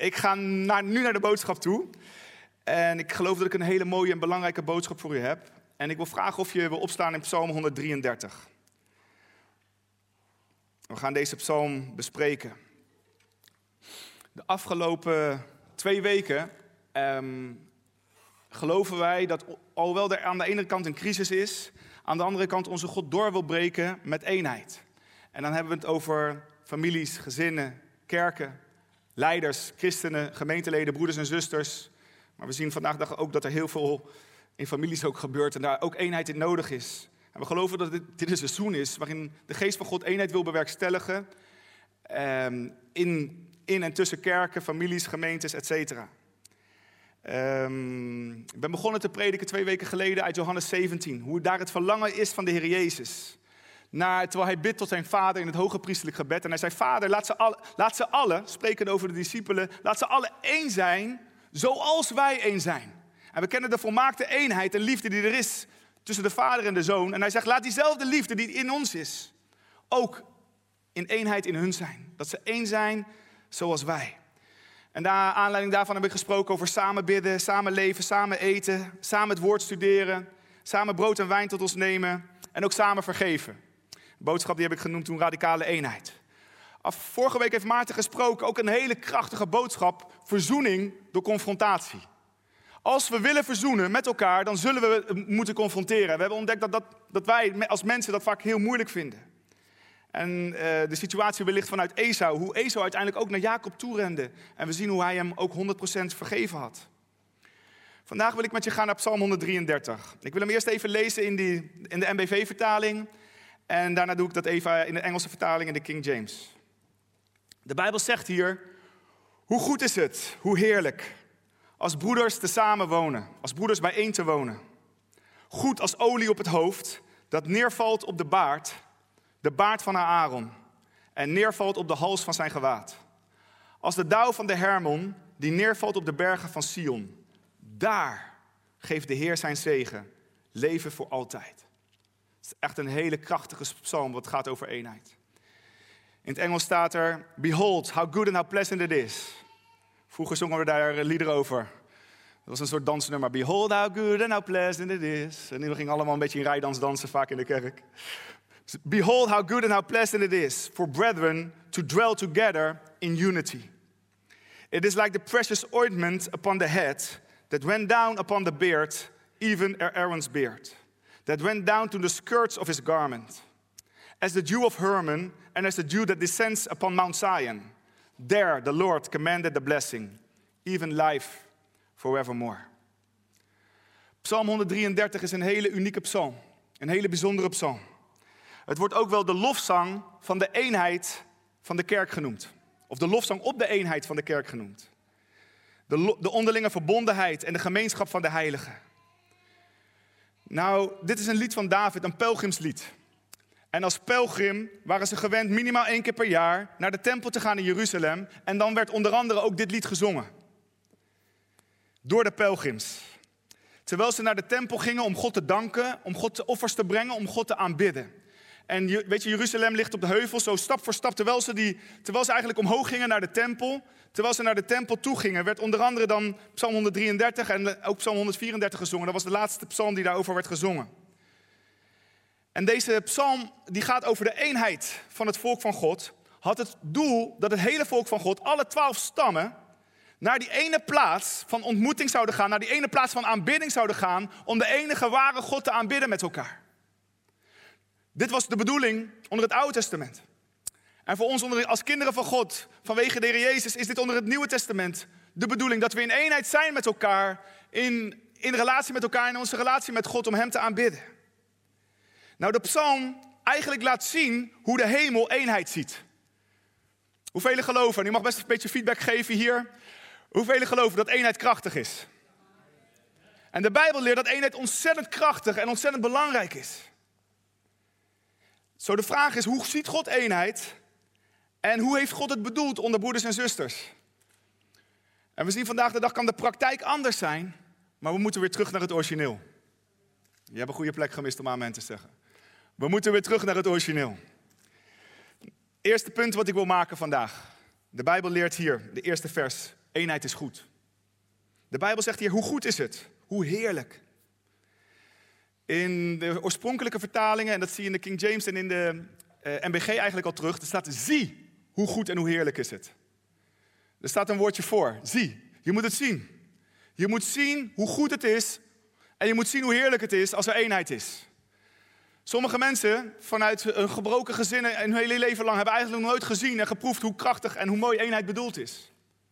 Ik ga nu naar de boodschap toe. En ik geloof dat ik een hele mooie en belangrijke boodschap voor u heb. En ik wil vragen of je wil opstaan in Psalm 133. We gaan deze psalm bespreken. De afgelopen 2 weken geloven wij dat, alhoewel er aan de ene kant een crisis is, aan de andere kant onze God door wil breken met eenheid. En dan hebben we het over families, gezinnen, kerken, leiders, christenen, gemeenteleden, broeders en zusters. Maar we zien vandaag de dag ook dat er heel veel in families ook gebeurt en daar ook eenheid in nodig is. En we geloven dat dit een seizoen is waarin de geest van God eenheid wil bewerkstelligen in en tussen kerken, families, gemeentes, etc. Ik ben begonnen te prediken 2 weken geleden uit Johannes 17. Hoe daar het verlangen is van de Heer Jezus. Terwijl hij bidt tot zijn vader in het hoge priesterlijk gebed. En hij zei, Vader, laat ze allen, sprekend over de discipelen, laat ze allen één zijn, zoals wij één zijn. En we kennen de volmaakte eenheid en liefde die er is tussen de vader en de zoon. En hij zegt, laat diezelfde liefde die in ons is, ook in eenheid in hun zijn. Dat ze één zijn, zoals wij. En naar aanleiding daarvan heb ik gesproken over samen bidden, samen leven, samen eten, samen het woord studeren, samen brood en wijn tot ons nemen en ook samen vergeven. Een boodschap die heb ik genoemd toen radicale eenheid. Vorige week heeft Maarten gesproken, ook een hele krachtige boodschap, verzoening door confrontatie. Als we willen verzoenen met elkaar, dan zullen we moeten confronteren. We hebben ontdekt dat wij als mensen dat vaak heel moeilijk vinden. En de situatie wellicht vanuit Esau, hoe Esau uiteindelijk ook naar Jacob toerende. En we zien hoe hij hem ook 100% vergeven had. Vandaag wil ik met je gaan naar Psalm 133. Ik wil hem eerst even lezen in de NBV-vertaling. En daarna doe ik dat even in de Engelse vertaling in de King James. De Bijbel zegt hier, hoe goed is het, hoe heerlijk, als broeders tezamen wonen, als broeders bijeen te wonen. Goed als olie op het hoofd, dat neervalt op de baard van Aaron, en neervalt op de hals van zijn gewaad. Als de dauw van de Hermon, die neervalt op de bergen van Sion. Daar geeft de Heer zijn zegen, leven voor altijd. Het is echt een hele krachtige psalm wat gaat over eenheid. In het Engels staat er, behold, how good and how pleasant it is. Vroeger zongen we daar liederen over. Dat was een soort dansnummer. Behold, how good and how pleasant it is. En we gingen allemaal een beetje in rijdans dansen, vaak in de kerk. Behold, how good and how pleasant it is for brethren to dwell together in unity. It is like the precious ointment upon the head that went down upon the beard, even Aaron's beard, that went down to the skirts of his garment. As the dew of Hermon and as the dew that descends upon Mount Zion. There the Lord commanded the blessing, even life forevermore. Psalm 133 is een hele unieke psalm, een hele bijzondere psalm. Het wordt ook wel de lofzang van de eenheid van de kerk genoemd. Of de lofzang op de eenheid van de kerk genoemd. De onderlinge verbondenheid en de gemeenschap van de heiligen. Nou, dit is een lied van David, een pelgrimslied. En als pelgrim waren ze gewend minimaal 1 keer per jaar naar de tempel te gaan in Jeruzalem. En dan werd onder andere ook dit lied gezongen. Door de pelgrims. Terwijl ze naar de tempel gingen om God te danken, om God offers te brengen, om God te aanbidden. En weet je, Jeruzalem ligt op de heuvel, zo stap voor stap, terwijl ze eigenlijk omhoog gingen naar de tempel. Terwijl ze naar de tempel toe gingen, werd onder andere dan Psalm 133 en ook Psalm 134 gezongen. Dat was de laatste psalm die daarover werd gezongen. En deze psalm die gaat over de eenheid van het volk van God. Had het doel dat het hele volk van God, alle 12 stammen, naar die ene plaats van ontmoeting zouden gaan, naar die ene plaats van aanbidding zouden gaan, om de enige ware God te aanbidden met elkaar. Dit was de bedoeling onder het Oude Testament. En voor ons als kinderen van God, vanwege de Heer Jezus, is dit onder het Nieuwe Testament de bedoeling dat we in eenheid zijn met elkaar, in relatie met elkaar, in onze relatie met God, om Hem te aanbidden. Nou, de psalm eigenlijk laat zien hoe de hemel eenheid ziet. Hoeveel geloven, en u mag best een beetje feedback geven hier, hoeveel geloven dat eenheid krachtig is? En de Bijbel leert dat eenheid ontzettend krachtig en ontzettend belangrijk is. Zo de vraag is, hoe ziet God eenheid? En hoe heeft God het bedoeld onder broeders en zusters? En we zien vandaag de dag kan de praktijk anders zijn, maar we moeten weer terug naar het origineel. Je hebt een goede plek gemist om amen te zeggen. We moeten weer terug naar het origineel. Eerste punt wat ik wil maken vandaag. De Bijbel leert hier, de eerste vers. Eenheid is goed. De Bijbel zegt hier, hoe goed is het? Hoe heerlijk. In de oorspronkelijke vertalingen, en dat zie je in de King James en in de NBG eigenlijk al terug, er staat, zie hoe goed en hoe heerlijk is het. Er staat een woordje voor, zie. Je moet het zien. Je moet zien hoe goed het is en je moet zien hoe heerlijk het is als er eenheid is. Sommige mensen vanuit een gebroken gezin en hun hele leven lang hebben eigenlijk nog nooit gezien en geproefd hoe krachtig en hoe mooi eenheid bedoeld is.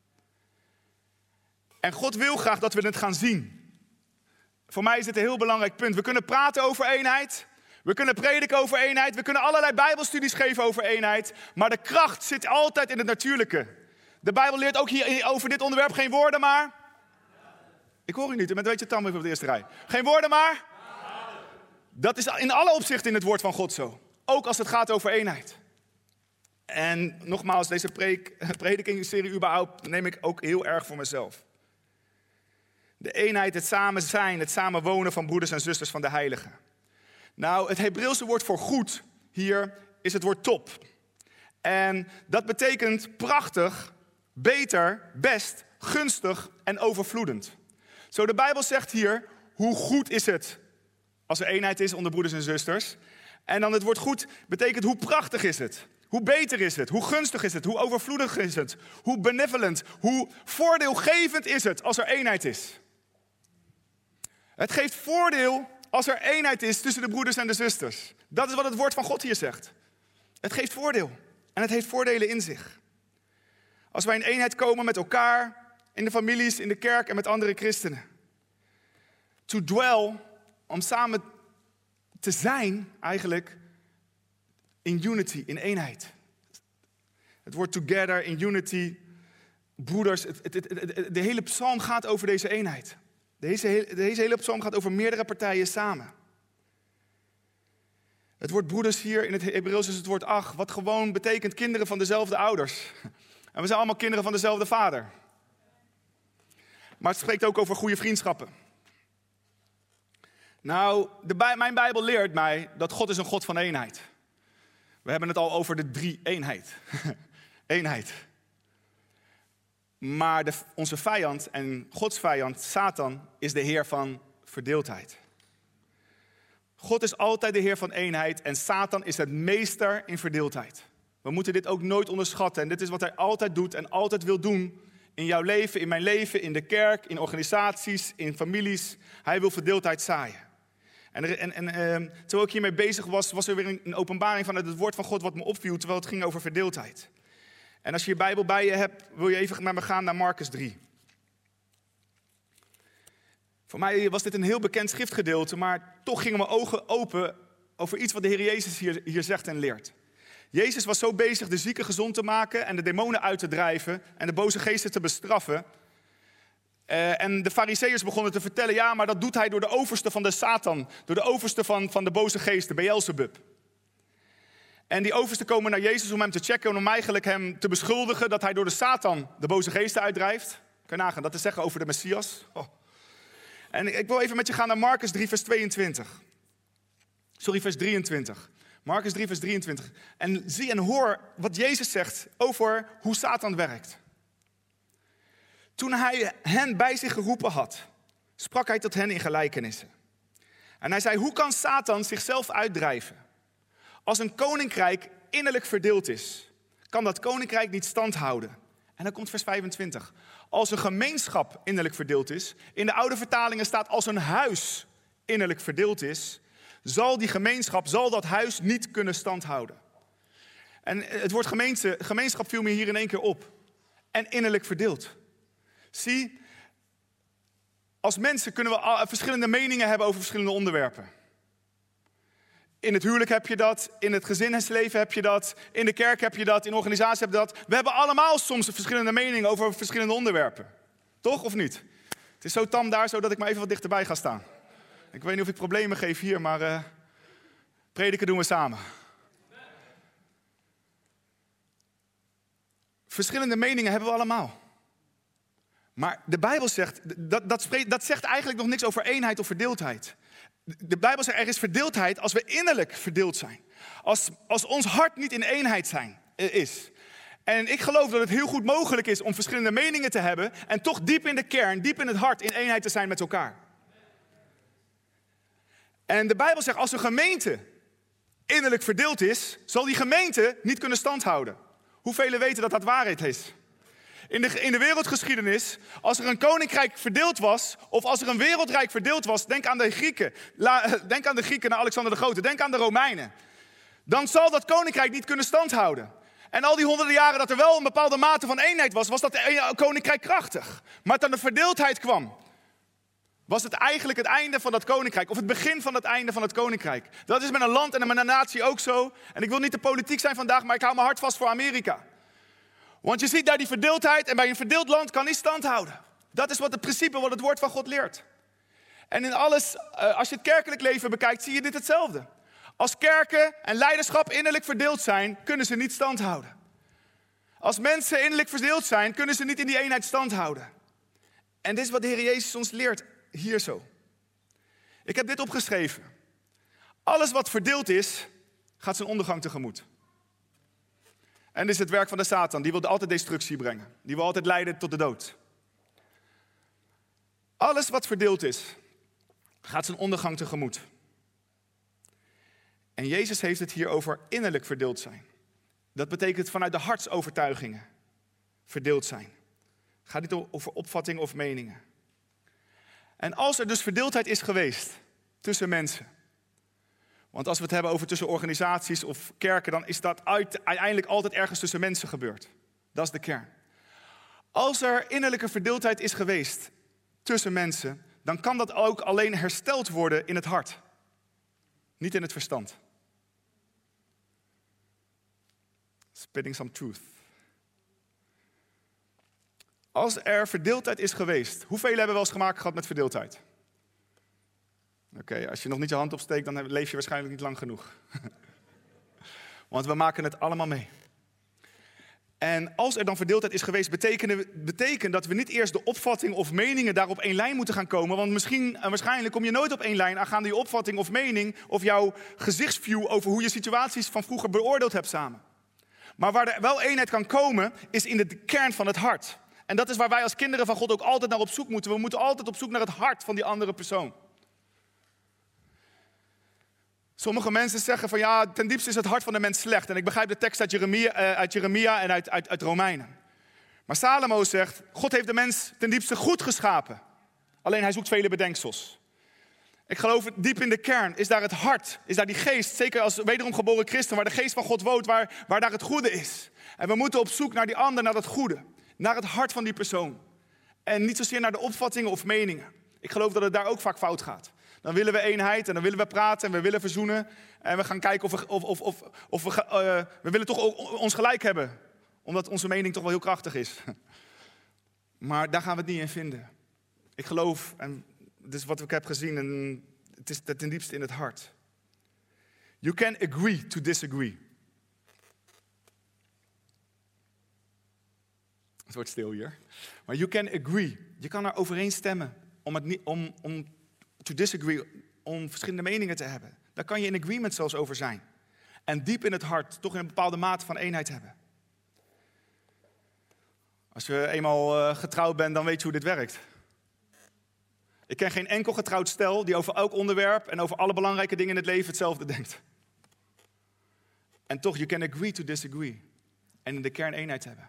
En God wil graag dat we het gaan zien. Voor mij is dit een heel belangrijk punt. We kunnen praten over eenheid. We kunnen prediken over eenheid. We kunnen allerlei bijbelstudies geven over eenheid. Maar de kracht zit altijd in het natuurlijke. De Bijbel leert ook hier over dit onderwerp geen woorden maar. Ik hoor u niet, u bent een beetje tam even op de eerste rij. Geen woorden maar. Dat is in alle opzichten in het woord van God zo. Ook als het gaat over eenheid. En nogmaals, deze predikingsserie überhaupt neem ik ook heel erg voor mezelf. De eenheid, het samen zijn, het samen wonen van broeders en zusters van de heiligen. Nou, het Hebreeuwse woord voor goed hier is het woord top. En dat betekent prachtig, beter, best, gunstig en overvloedend. Zo, de Bijbel zegt hier, hoe goed is het als er eenheid is onder broeders en zusters. En dan het woord goed betekent hoe prachtig is het. Hoe beter is het? Hoe gunstig is het? Hoe overvloedig is het? Hoe benevolent, hoe voordeelgevend is het als er eenheid is? Het geeft voordeel als er eenheid is tussen de broeders en de zusters. Dat is wat het woord van God hier zegt. Het geeft voordeel. En het heeft voordelen in zich. Als wij in eenheid komen met elkaar, in de families, in de kerk en met andere christenen. To dwell, om samen te zijn eigenlijk in unity, in eenheid. Het woord together, in unity, broeders. De hele psalm gaat over deze eenheid. Deze hele psalm gaat over meerdere partijen samen. Het woord broeders hier in het Hebreeuws is het woord ach, wat gewoon betekent kinderen van dezelfde ouders. En we zijn allemaal kinderen van dezelfde vader. Maar het spreekt ook over goede vriendschappen. Nou, mijn Bijbel leert mij dat God is een God van eenheid. We hebben het al over de drie-eenheid. Eenheid. Maar onze vijand en Gods vijand, Satan, is de heer van verdeeldheid. God is altijd de heer van eenheid en Satan is het meester in verdeeldheid. We moeten dit ook nooit onderschatten. En dit is wat hij altijd doet en altijd wil doen in jouw leven, in mijn leven, in de kerk, in organisaties, in families. Hij wil verdeeldheid zaaien. Terwijl ik hiermee bezig was er weer een openbaring vanuit het woord van God wat me opviel, terwijl het ging over verdeeldheid. En als je je Bijbel bij je hebt, wil je even met me gaan naar Marcus 3. Voor mij was dit een heel bekend schriftgedeelte, maar toch gingen mijn ogen open over iets wat de Heer Jezus hier zegt en leert. Jezus was zo bezig de zieken gezond te maken en de demonen uit te drijven en de boze geesten te bestraffen. En de Farizeeërs begonnen te vertellen, ja, maar dat doet hij door de overste van de Satan, door de overste van de boze geesten, Beelzebub. En die oversten komen naar Jezus om hem te checken en om eigenlijk hem te beschuldigen dat hij door de Satan de boze geesten uitdrijft. Kan je nagaan, dat te zeggen over de Messias. Oh. En ik wil even met je gaan naar Marcus 3, vers 22. Sorry, vers 23. Marcus 3, vers 23. En zie en hoor wat Jezus zegt over hoe Satan werkt. Toen hij hen bij zich geroepen had, sprak hij tot hen in gelijkenissen. En hij zei, hoe kan Satan zichzelf uitdrijven? Als een koninkrijk innerlijk verdeeld is, kan dat koninkrijk niet stand houden. En dan komt vers 25. Als een gemeenschap innerlijk verdeeld is, in de oude vertalingen staat als een huis innerlijk verdeeld is, zal die gemeenschap, zal dat huis niet kunnen standhouden. En het woord gemeenschap viel me hier in één keer op. En innerlijk verdeeld. Zie, als mensen kunnen we verschillende meningen hebben over verschillende onderwerpen. In het huwelijk heb je dat, in het gezinsleven heb je dat, in de kerk heb je dat, in de organisatie heb je dat. We hebben allemaal soms verschillende meningen over verschillende onderwerpen. Toch of niet? Het is zo tam daar, zodat ik maar even wat dichterbij ga staan. Ik weet niet of ik problemen geef hier, maar prediken doen we samen. Verschillende meningen hebben we allemaal. Maar de Bijbel zegt, dat zegt eigenlijk nog niks over eenheid of verdeeldheid. De Bijbel zegt, er is verdeeldheid als we innerlijk verdeeld zijn. Als ons hart niet in eenheid is. En ik geloof dat het heel goed mogelijk is om verschillende meningen te hebben en toch diep in de kern, diep in het hart, in eenheid te zijn met elkaar. En de Bijbel zegt, als een gemeente innerlijk verdeeld is, zal die gemeente niet kunnen standhouden. Hoeveel weten dat dat waarheid is? In de wereldgeschiedenis, als er een koninkrijk verdeeld was, of als er een wereldrijk verdeeld was, denk aan de Grieken. Denk aan de Grieken naar Alexander de Grote, denk aan de Romeinen. Dan zal dat koninkrijk niet kunnen standhouden. En al die honderden jaren dat er wel een bepaalde mate van eenheid was, was dat koninkrijk krachtig. Maar toen de verdeeldheid kwam, was het eigenlijk het einde van dat koninkrijk. Of het begin van het einde van het koninkrijk. Dat is met een land en met een natie ook zo. En ik wil niet de politiek zijn vandaag, maar ik hou mijn hart vast voor Amerika. Want je ziet daar die verdeeldheid en bij een verdeeld land kan niet stand houden. Dat is wat het principe, wat het woord van God leert. En in alles, als je het kerkelijk leven bekijkt, zie je dit hetzelfde. Als kerken en leiderschap innerlijk verdeeld zijn, kunnen ze niet stand houden. Als mensen innerlijk verdeeld zijn, kunnen ze niet in die eenheid stand houden. En dit is wat de Heer Jezus ons leert, hier zo. Ik heb dit opgeschreven. Alles wat verdeeld is, gaat zijn ondergang tegemoet. En dit is het werk van de Satan, die wil altijd destructie brengen. Die wil altijd leiden tot de dood. Alles wat verdeeld is, gaat zijn ondergang tegemoet. En Jezus heeft het hier over innerlijk verdeeld zijn. Dat betekent vanuit de hartsovertuigingen verdeeld zijn. Het gaat niet over opvattingen of meningen. En als er dus verdeeldheid is geweest tussen mensen. Want als we het hebben over tussen organisaties of kerken, dan is dat uiteindelijk altijd ergens tussen mensen gebeurd. Dat is de kern. Als er innerlijke verdeeldheid is geweest tussen mensen, dan kan dat ook alleen hersteld worden in het hart. Niet in het verstand. Spitting some truth. Als er verdeeldheid is geweest, hoeveel hebben we wel eens gemaakt gehad met verdeeldheid? Oké, als je nog niet je hand opsteekt, dan leef je waarschijnlijk niet lang genoeg. Want we maken het allemaal mee. En als er dan verdeeldheid is geweest, betekent dat we niet eerst de opvatting of meningen daar op één lijn moeten gaan komen. Want misschien en waarschijnlijk kom je nooit op één lijn aangaande je opvatting of mening of jouw gezichtsview over hoe je situaties van vroeger beoordeeld hebt samen. Maar waar er wel eenheid kan komen, is in de kern van het hart. En dat is waar wij als kinderen van God ook altijd naar op zoek moeten. We moeten altijd op zoek naar het hart van die andere persoon. Sommige mensen zeggen van ja, ten diepste is het hart van de mens slecht. En ik begrijp de tekst uit Jeremia en uit Romeinen. Maar Salomo zegt, God heeft de mens ten diepste goed geschapen. Alleen hij zoekt vele bedenksels. Ik geloof diep in de kern is daar het hart, is daar die geest. Zeker als wederom geboren christen, waar de geest van God woont, waar daar het goede is. En we moeten op zoek naar die ander, naar dat goede. Naar het hart van die persoon. En niet zozeer naar de opvattingen of meningen. Ik geloof dat het daar ook vaak fout gaat. Dan willen we eenheid en dan willen we praten en we willen verzoenen. En we gaan kijken of we willen toch ons gelijk hebben. Omdat onze mening toch wel heel krachtig is. Maar daar gaan we het niet in vinden. Ik geloof, en dit is wat ik heb gezien, en het is ten diepste in het hart. You can agree to disagree. Het wordt stil hier. Maar you can agree. Je kan er overeen stemmen om to disagree, om verschillende meningen te hebben. Daar kan je in agreement zelfs over zijn. En diep in het hart toch een bepaalde mate van eenheid hebben. Als je eenmaal getrouwd bent, dan weet je hoe dit werkt. Ik ken geen enkel getrouwd stel die over elk onderwerp en over alle belangrijke dingen in het leven hetzelfde denkt. En toch, you can agree to disagree. En in de kern eenheid hebben.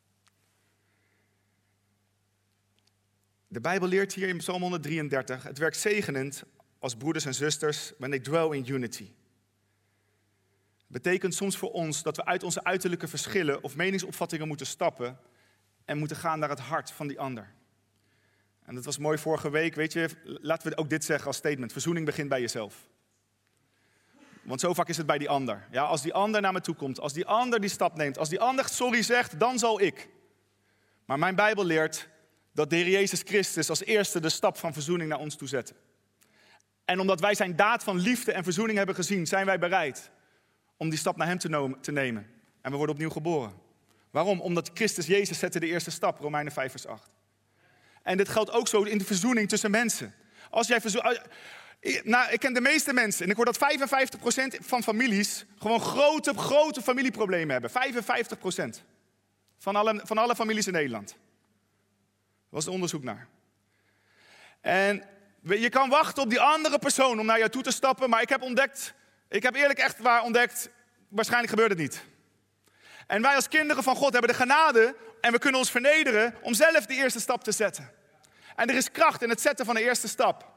De Bijbel leert hier in Psalm 133, het werkt zegenend als broeders en zusters when they dwell in unity. Betekent soms voor ons dat we uit onze uiterlijke verschillen of meningsopvattingen moeten stappen en moeten gaan naar het hart van die ander. En dat was mooi vorige week, weet je, laten we ook dit zeggen als statement. Verzoening begint bij jezelf. Want zo vaak is het bij die ander. Ja, als die ander naar me toe komt, als die ander die stap neemt, als die ander sorry zegt, dan zal ik. Maar mijn Bijbel leert dat de Heer Jezus Christus als eerste de stap van verzoening naar ons toe zette. En omdat wij zijn daad van liefde en verzoening hebben gezien, zijn wij bereid om die stap naar hem te nemen. En we worden opnieuw geboren. Waarom? Omdat Christus Jezus zette de eerste stap, Romeinen 5 vers 8. En dit geldt ook zo in de verzoening tussen mensen. Als jij ik ken de meeste mensen en ik hoor dat 55% van families gewoon grote familieproblemen hebben. 55%. Van alle families in Nederland. Daar was een onderzoek naar. En je kan wachten op die andere persoon om naar jou toe te stappen. Maar ik heb eerlijk echt waar ontdekt, waarschijnlijk gebeurt het niet. En wij als kinderen van God hebben de genade en we kunnen ons vernederen om zelf de eerste stap te zetten. En er is kracht in het zetten van de eerste stap.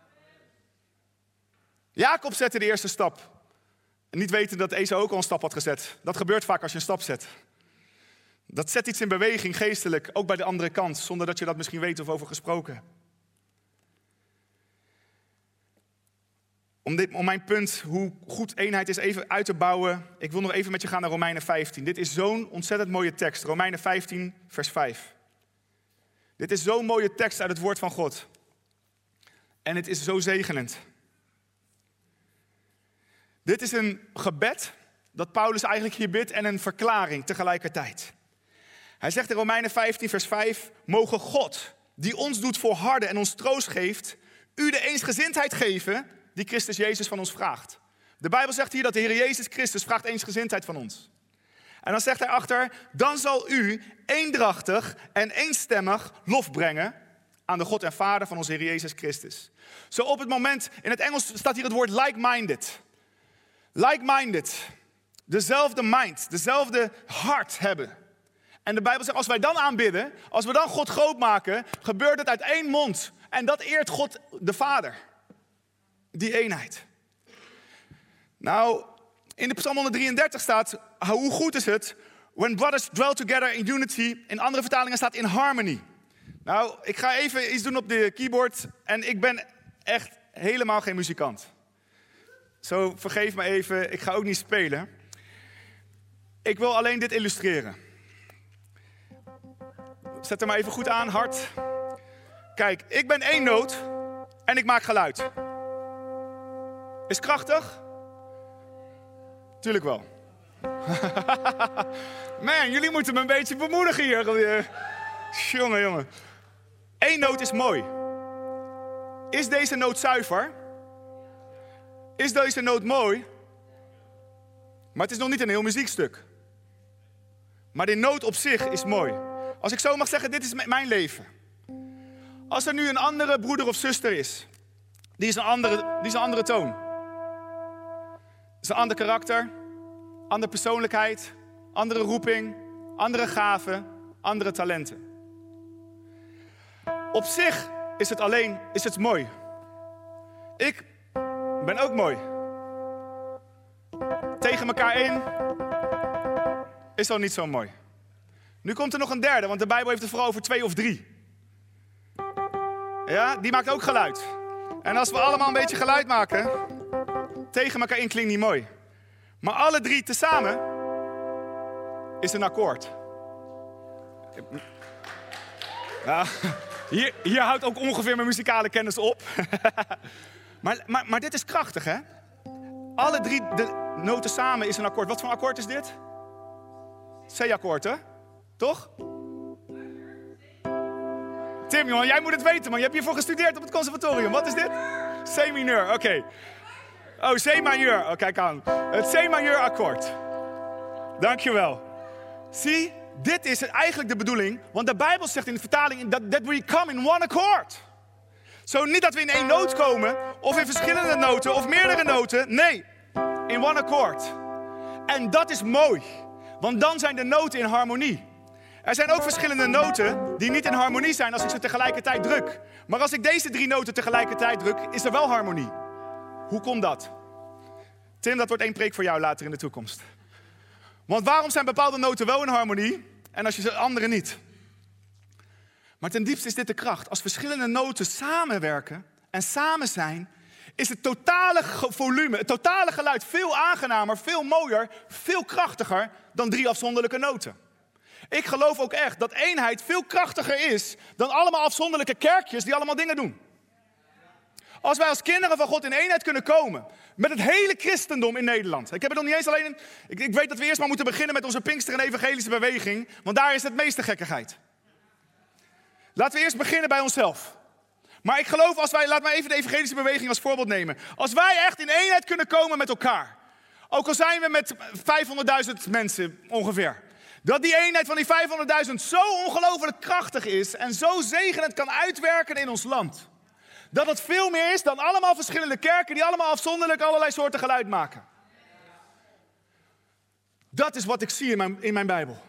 Jacob zette de eerste stap. En niet weten dat Esau ook al een stap had gezet. Dat gebeurt vaak als je een stap zet. Dat zet iets in beweging geestelijk, ook bij de andere kant, zonder dat je dat misschien weet of over gesproken hebt. Om mijn punt, hoe goed eenheid is, even uit te bouwen. Ik wil nog even met je gaan naar Romeinen 15. Dit is zo'n ontzettend mooie tekst. Romeinen 15, vers 5. Dit is zo'n mooie tekst uit het woord van God. En het is zo zegenend. Dit is een gebed dat Paulus eigenlijk hier bidt en een verklaring tegelijkertijd. Hij zegt in Romeinen 15, vers 5... Mogen God, die ons doet volharden en ons troost geeft, u de eensgezindheid geven die Christus Jezus van ons vraagt. De Bijbel zegt hier dat de Heer Jezus Christus vraagt eensgezindheid van ons. En dan zegt hij achter, dan zal u eendrachtig en eenstemmig lof brengen aan de God en Vader van onze Heer Jezus Christus. Zo op het moment, in het Engels staat hier het woord like-minded. Like-minded. Dezelfde mind, dezelfde hart hebben. En de Bijbel zegt, als wij dan aanbidden, als we dan God groot maken, gebeurt het uit één mond. En dat eert God de Vader. Die eenheid. Nou, in de Psalm 133 staat, hoe goed is het, when brothers dwell together in unity. In andere vertalingen staat in harmony. Nou, ik ga even iets doen op de keyboard en ik ben echt helemaal geen muzikant. Zo, vergeef me even, ik ga ook niet spelen. Ik wil alleen dit illustreren. Zet er maar even goed aan, hard. Kijk, ik ben één noot en ik maak geluid. Is krachtig? Tuurlijk wel. Man, jullie moeten me een beetje bemoedigen hier. Jongen. Eén noot is mooi. Is deze noot zuiver? Is deze noot mooi? Maar het is nog niet een heel muziekstuk. Maar de noot op zich is mooi. Als ik zo mag zeggen, dit is mijn leven. Als er nu een andere broeder of zuster is, die is een andere toon. Het is een ander karakter, andere persoonlijkheid, andere roeping, andere gaven, andere talenten. Op zich is het mooi. Ik ben ook mooi. Tegen elkaar in is al niet zo mooi. Nu komt er nog een derde, want de Bijbel heeft het vooral over 2 of 3. Ja, die maakt ook geluid. En als we allemaal een beetje geluid maken, tegen elkaar in klinkt niet mooi. Maar alle 3 tezamen is een akkoord. Ja, hier houdt ook ongeveer mijn muzikale kennis op. maar dit is krachtig, hè? Alle 3 de noten samen is een akkoord. Wat voor akkoord is dit? C-akkoord, hè? Toch? Tim, jongen, jij moet het weten, man. Je hebt hiervoor gestudeerd op het conservatorium. Wat is dit? C-mineur, oké. Oh, C-majeur. Oh, kijk aan. Het C-majeur akkoord. Dankjewel. Zie, dit is eigenlijk de bedoeling. Want de Bijbel zegt in de vertaling that we come in one accord. Zo niet dat we in 1 noot komen, of in verschillende noten, of meerdere noten. Nee, in one accord. En dat is mooi. Want dan zijn de noten in harmonie. Er zijn ook verschillende noten die niet in harmonie zijn als ik ze tegelijkertijd druk. Maar als ik deze 3 noten tegelijkertijd druk, is er wel harmonie. Hoe komt dat? Tim, dat wordt 1 preek voor jou later in de toekomst. Want waarom zijn bepaalde noten wel in harmonie en als je ze andere niet? Maar ten diepste is dit de kracht. Als verschillende noten samenwerken en samen zijn, is het totale volume, het totale geluid veel aangenamer, veel mooier, veel krachtiger dan 3 afzonderlijke noten. Ik geloof ook echt dat eenheid veel krachtiger is dan allemaal afzonderlijke kerkjes die allemaal dingen doen. Als wij als kinderen van God in eenheid kunnen komen met het hele christendom in Nederland. Ik heb het nog niet eens alleen ik weet dat we eerst maar moeten beginnen met onze Pinkster en evangelische beweging, want daar is het meeste gekkigheid. Laten we eerst beginnen bij onszelf. Maar ik geloof laat maar even de evangelische beweging als voorbeeld nemen. Als wij echt in eenheid kunnen komen met elkaar. Ook al zijn we met 500.000 mensen ongeveer. Dat die eenheid van die 500.000 zo ongelooflijk krachtig is en zo zegenend kan uitwerken in ons land. Dat het veel meer is dan allemaal verschillende kerken die allemaal afzonderlijk allerlei soorten geluid maken. Dat is wat ik zie in mijn Bijbel.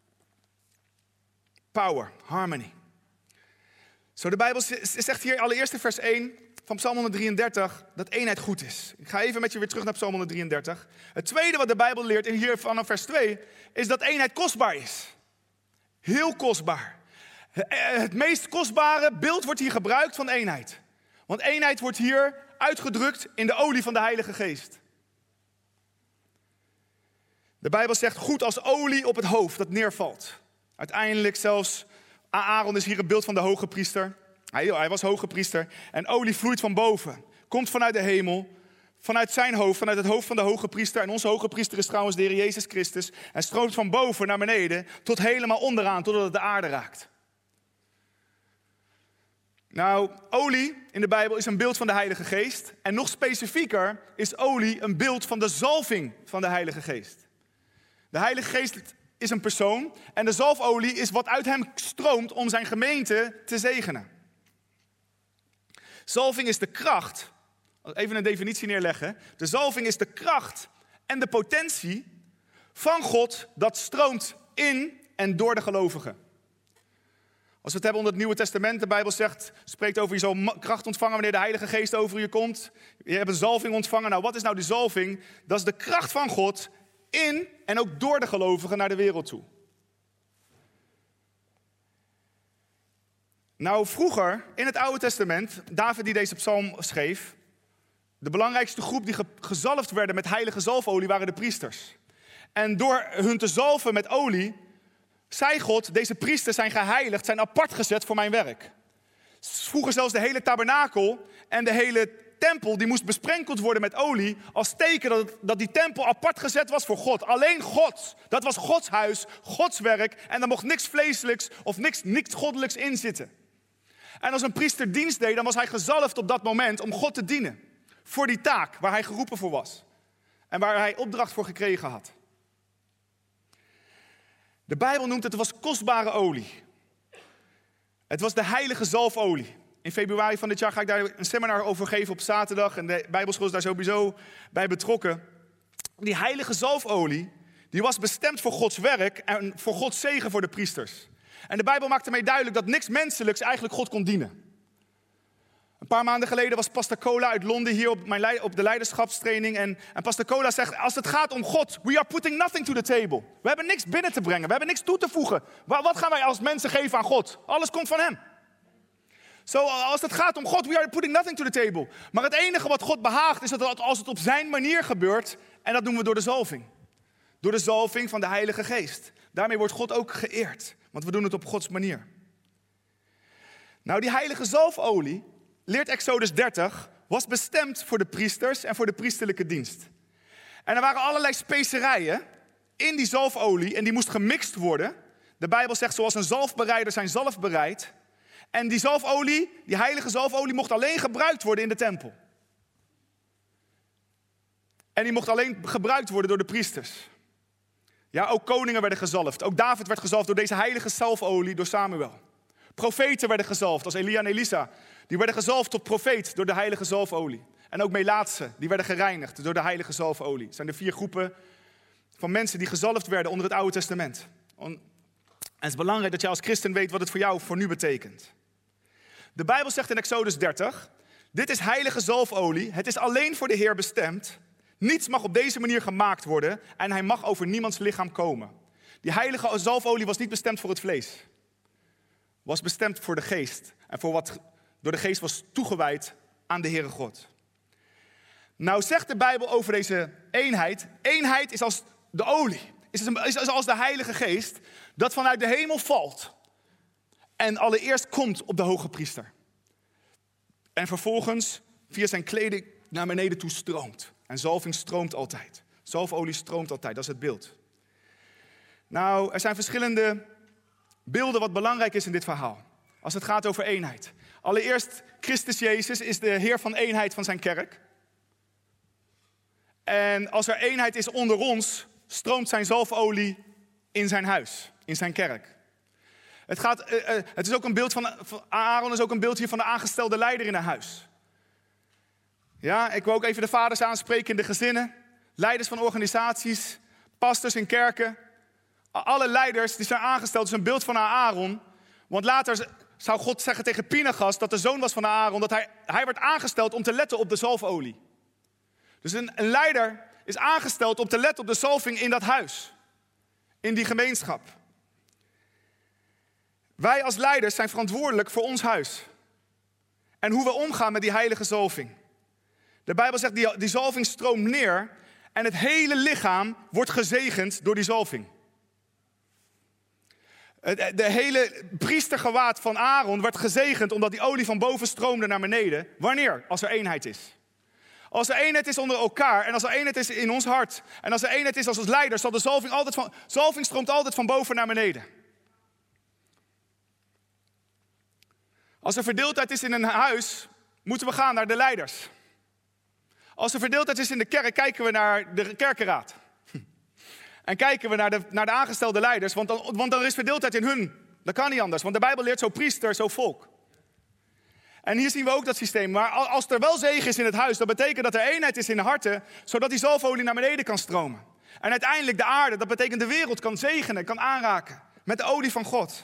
Power, harmony. Zo, de Bijbel zegt hier allereerst in vers 1 van Psalm 133 dat eenheid goed is. Ik ga even met je weer terug naar Psalm 133. Het tweede wat de Bijbel leert, en hier vanaf vers 2, is dat eenheid kostbaar is. Heel kostbaar. Het meest kostbare beeld wordt hier gebruikt van eenheid. Want eenheid wordt hier uitgedrukt in de olie van de Heilige Geest. De Bijbel zegt goed als olie op het hoofd dat neervalt. Uiteindelijk zelfs, Aaron is hier het beeld van de hoge priester. Hij was hoge priester. En olie vloeit van boven. Komt vanuit de hemel. Vanuit zijn hoofd, vanuit het hoofd van de hoge priester. En onze hoge priester is trouwens de Heer Jezus Christus. En stroomt van boven naar beneden tot helemaal onderaan, totdat het de aarde raakt. Nou, olie in de Bijbel is een beeld van de Heilige Geest. En nog specifieker is olie een beeld van de zalving van de Heilige Geest. De Heilige Geest is een persoon en de zalfolie is wat uit hem stroomt om zijn gemeente te zegenen. Zalving is de kracht, even een definitie neerleggen. De zalving is de kracht en de potentie van God dat stroomt in en door de gelovigen. Als we het hebben onder het Nieuwe Testament, de Bijbel spreekt over je zal kracht ontvangen wanneer de Heilige Geest over je komt. Je hebt een zalving ontvangen. Nou, wat is nou die zalving? Dat is de kracht van God in en ook door de gelovigen naar de wereld toe. Nou, vroeger in het Oude Testament, David die deze psalm schreef, de belangrijkste groep die gezalfd werden met heilige zalfolie waren de priesters. En door hun te zalven met olie, zei God, deze priesters zijn geheiligd, zijn apart gezet voor mijn werk. Vroeger zelfs de hele tabernakel en de hele tempel, die moest besprenkeld worden met olie, als teken dat die tempel apart gezet was voor God. Alleen God. Dat was Gods huis, Gods werk, en daar mocht niks vleeselijks of niks goddelijks in zitten. En als een priester dienst deed, dan was hij gezalfd op dat moment om God te dienen. Voor die taak waar hij geroepen voor was. En waar hij opdracht voor gekregen had. De Bijbel noemt het was kostbare olie. Het was de heilige zalfolie. In februari van dit jaar ga ik daar een seminar over geven op zaterdag. En de Bijbelschool is daar sowieso bij betrokken. Die heilige zalfolie, die was bestemd voor Gods werk en voor Gods zegen voor de priesters. En de Bijbel maakt ermee duidelijk dat niks menselijks eigenlijk God kon dienen. Een paar maanden geleden was Pastor Cola uit Londen hier op de leiderschapstraining. En Pastor Cola zegt, als het gaat om God, we are putting nothing to the table. We hebben niks binnen te brengen, we hebben niks toe te voegen. Wat gaan wij als mensen geven aan God? Alles komt van hem. Als het gaat om God, we are putting nothing to the table. Maar het enige wat God behaagt is dat als het op zijn manier gebeurt, en dat doen we door de zalving. Door de zalving van de Heilige Geest. Daarmee wordt God ook geëerd, want we doen het op Gods manier. Nou, die heilige zalfolie, leert Exodus 30, was bestemd voor de priesters en voor de priesterlijke dienst. En er waren allerlei specerijen in die zalfolie en die moest gemixt worden. De Bijbel zegt, zoals een zalfbereider zijn zalf bereidt. En die zalfolie, die heilige zalfolie, mocht alleen gebruikt worden in de tempel. En die mocht alleen gebruikt worden door de priesters. Ja, ook koningen werden gezalfd. Ook David werd gezalfd door deze heilige zalfolie door Samuel. Profeten werden gezalfd, als Elia en Elisa. Die werden gezalfd tot profeet door de heilige zalfolie. En ook melaatsen, die werden gereinigd door de heilige zalfolie. Het zijn de 4 groepen van mensen die gezalfd werden onder het Oude Testament. En het is belangrijk dat jij als christen weet wat het voor jou voor nu betekent. De Bijbel zegt in Exodus 30, dit is heilige zalfolie, het is alleen voor de Heer bestemd. Niets mag op deze manier gemaakt worden en hij mag over niemands lichaam komen. Die heilige zalfolie was niet bestemd voor het vlees. Was bestemd voor de geest en voor wat door de geest was toegewijd aan de Heere God. Nou zegt de Bijbel over deze eenheid, eenheid is als de olie, is als de Heilige Geest dat vanuit de hemel valt en allereerst komt op de hoge priester. En vervolgens via zijn kleding naar beneden toe stroomt. En zalving stroomt altijd. Zalfolie stroomt altijd, dat is het beeld. Nou, er zijn verschillende beelden wat belangrijk is in dit verhaal. Als het gaat over eenheid. Allereerst, Christus Jezus is de Heer van eenheid van zijn kerk. En als er eenheid is onder ons, stroomt zijn zalfolie in zijn huis, in zijn kerk. Het is ook een beeld van Aaron, is ook een beeld hier van de aangestelde leider in een huis. Ja, ik wil ook even de vaders aanspreken in de gezinnen. Leiders van organisaties, pastors in kerken. Alle leiders die zijn aangesteld, is een beeld van Aaron. Want later zou God zeggen tegen Pinchas, dat de zoon was van Aaron, dat hij werd aangesteld om te letten op de zalfolie. Dus een leider is aangesteld om te letten op de zalving in dat huis. In die gemeenschap. Wij als leiders zijn verantwoordelijk voor ons huis. En hoe we omgaan met die heilige zalving. De Bijbel zegt, die zalving stroomt neer en het hele lichaam wordt gezegend door die zalving. De hele priestergewaad van Aaron werd gezegend omdat die olie van boven stroomde naar beneden. Wanneer? Als er eenheid is. Als er eenheid is onder elkaar en als er eenheid is in ons hart. En als er eenheid is als leiders, zal de zalving stroomt altijd van boven naar beneden. Als er verdeeldheid is in een huis, moeten we gaan naar de leiders. Als er verdeeldheid is in de kerk, kijken we naar de kerkenraad. En kijken we naar de aangestelde leiders, want er is verdeeldheid in hun. Dat kan niet anders, want de Bijbel leert zo priester, zo volk. En hier zien we ook dat systeem. Maar als er wel zegen is in het huis, dat betekent dat er eenheid is in de harten, zodat die zalfolie naar beneden kan stromen. En uiteindelijk de aarde, dat betekent de wereld kan zegenen, kan aanraken met de olie van God.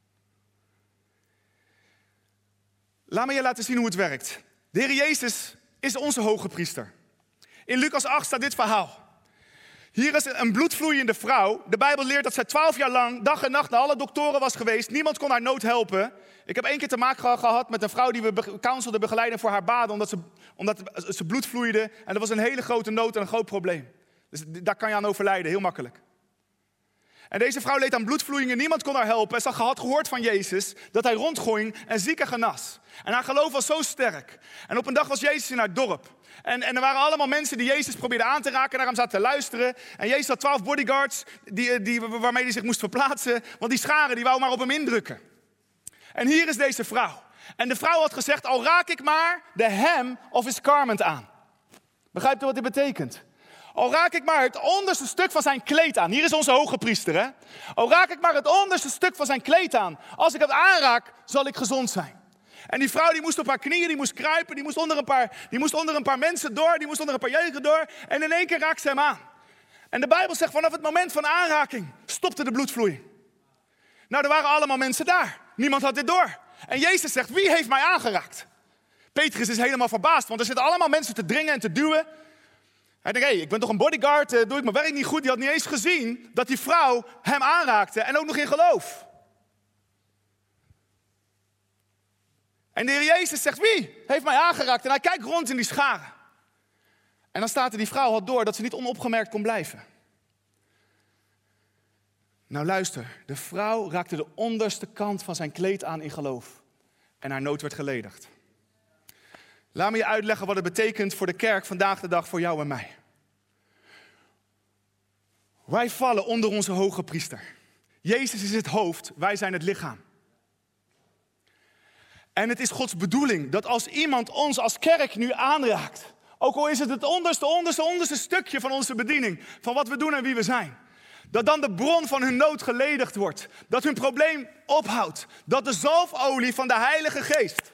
Laat me je laten zien hoe het werkt. De Heer Jezus is onze hoge priester. In Lucas 8 staat dit verhaal. Hier is een bloedvloeiende vrouw. De Bijbel leert dat zij 12 jaar lang, dag en nacht, naar alle doktoren was geweest. Niemand kon haar nood helpen. Ik heb 1 keer te maken gehad met een vrouw die we counselden, begeleiden voor haar baden. Omdat ze bloed vloeide. En dat was een hele grote nood en een groot probleem. Dus daar kan je aan overlijden, heel makkelijk. En deze vrouw leed aan bloedvloeien, niemand kon haar helpen. En ze had gehoord van Jezus dat hij rondging en zieken genas. En haar geloof was zo sterk. En op een dag was Jezus in haar dorp. En er waren allemaal mensen die Jezus probeerden aan te raken, naar hem zaten te luisteren. En Jezus had 12 bodyguards waarmee hij zich moest verplaatsen. Want die scharen die wou maar op hem indrukken. En hier is deze vrouw. En de vrouw had gezegd, al raak ik maar de hem of his garment aan. Begrijpt u wat dit betekent? Al raak ik maar het onderste stuk van zijn kleed aan. Hier is onze hoge priester, hè? Al raak ik maar het onderste stuk van zijn kleed aan. Als ik het aanraak, zal ik gezond zijn. En die vrouw die moest op haar knieën, die moest kruipen, die moest onder een paar mensen door, die moest onder een paar jeugden door. En in één keer raakte ze hem aan. En de Bijbel zegt, vanaf het moment van aanraking stopte de bloedvloeiing. Nou, er waren allemaal mensen daar. Niemand had dit door. En Jezus zegt, wie heeft mij aangeraakt? Petrus is helemaal verbaasd, want er zitten allemaal mensen te dringen en te duwen. Hij denkt, ik ben toch een bodyguard, doe ik mijn werk niet goed? Die had niet eens gezien dat die vrouw hem aanraakte en ook nog in geloof. En de Heer Jezus zegt, wie heeft mij aangeraakt? En hij kijkt rond in die scharen. En dan staat er, die vrouw had door dat ze niet onopgemerkt kon blijven. Nou luister, de vrouw raakte de onderste kant van zijn kleed aan in geloof. En haar nood werd geledigd. Laat me je uitleggen wat het betekent voor de kerk vandaag de dag voor jou en mij. Wij vallen onder onze hoge priester. Jezus is het hoofd, wij zijn het lichaam. En het is Gods bedoeling dat als iemand ons als kerk nu aanraakt, ook al is het het onderste stukje van onze bediening, van wat we doen en wie we zijn, dat dan de bron van hun nood geledigd wordt. Dat hun probleem ophoudt. Dat de zalfolie van de Heilige Geest.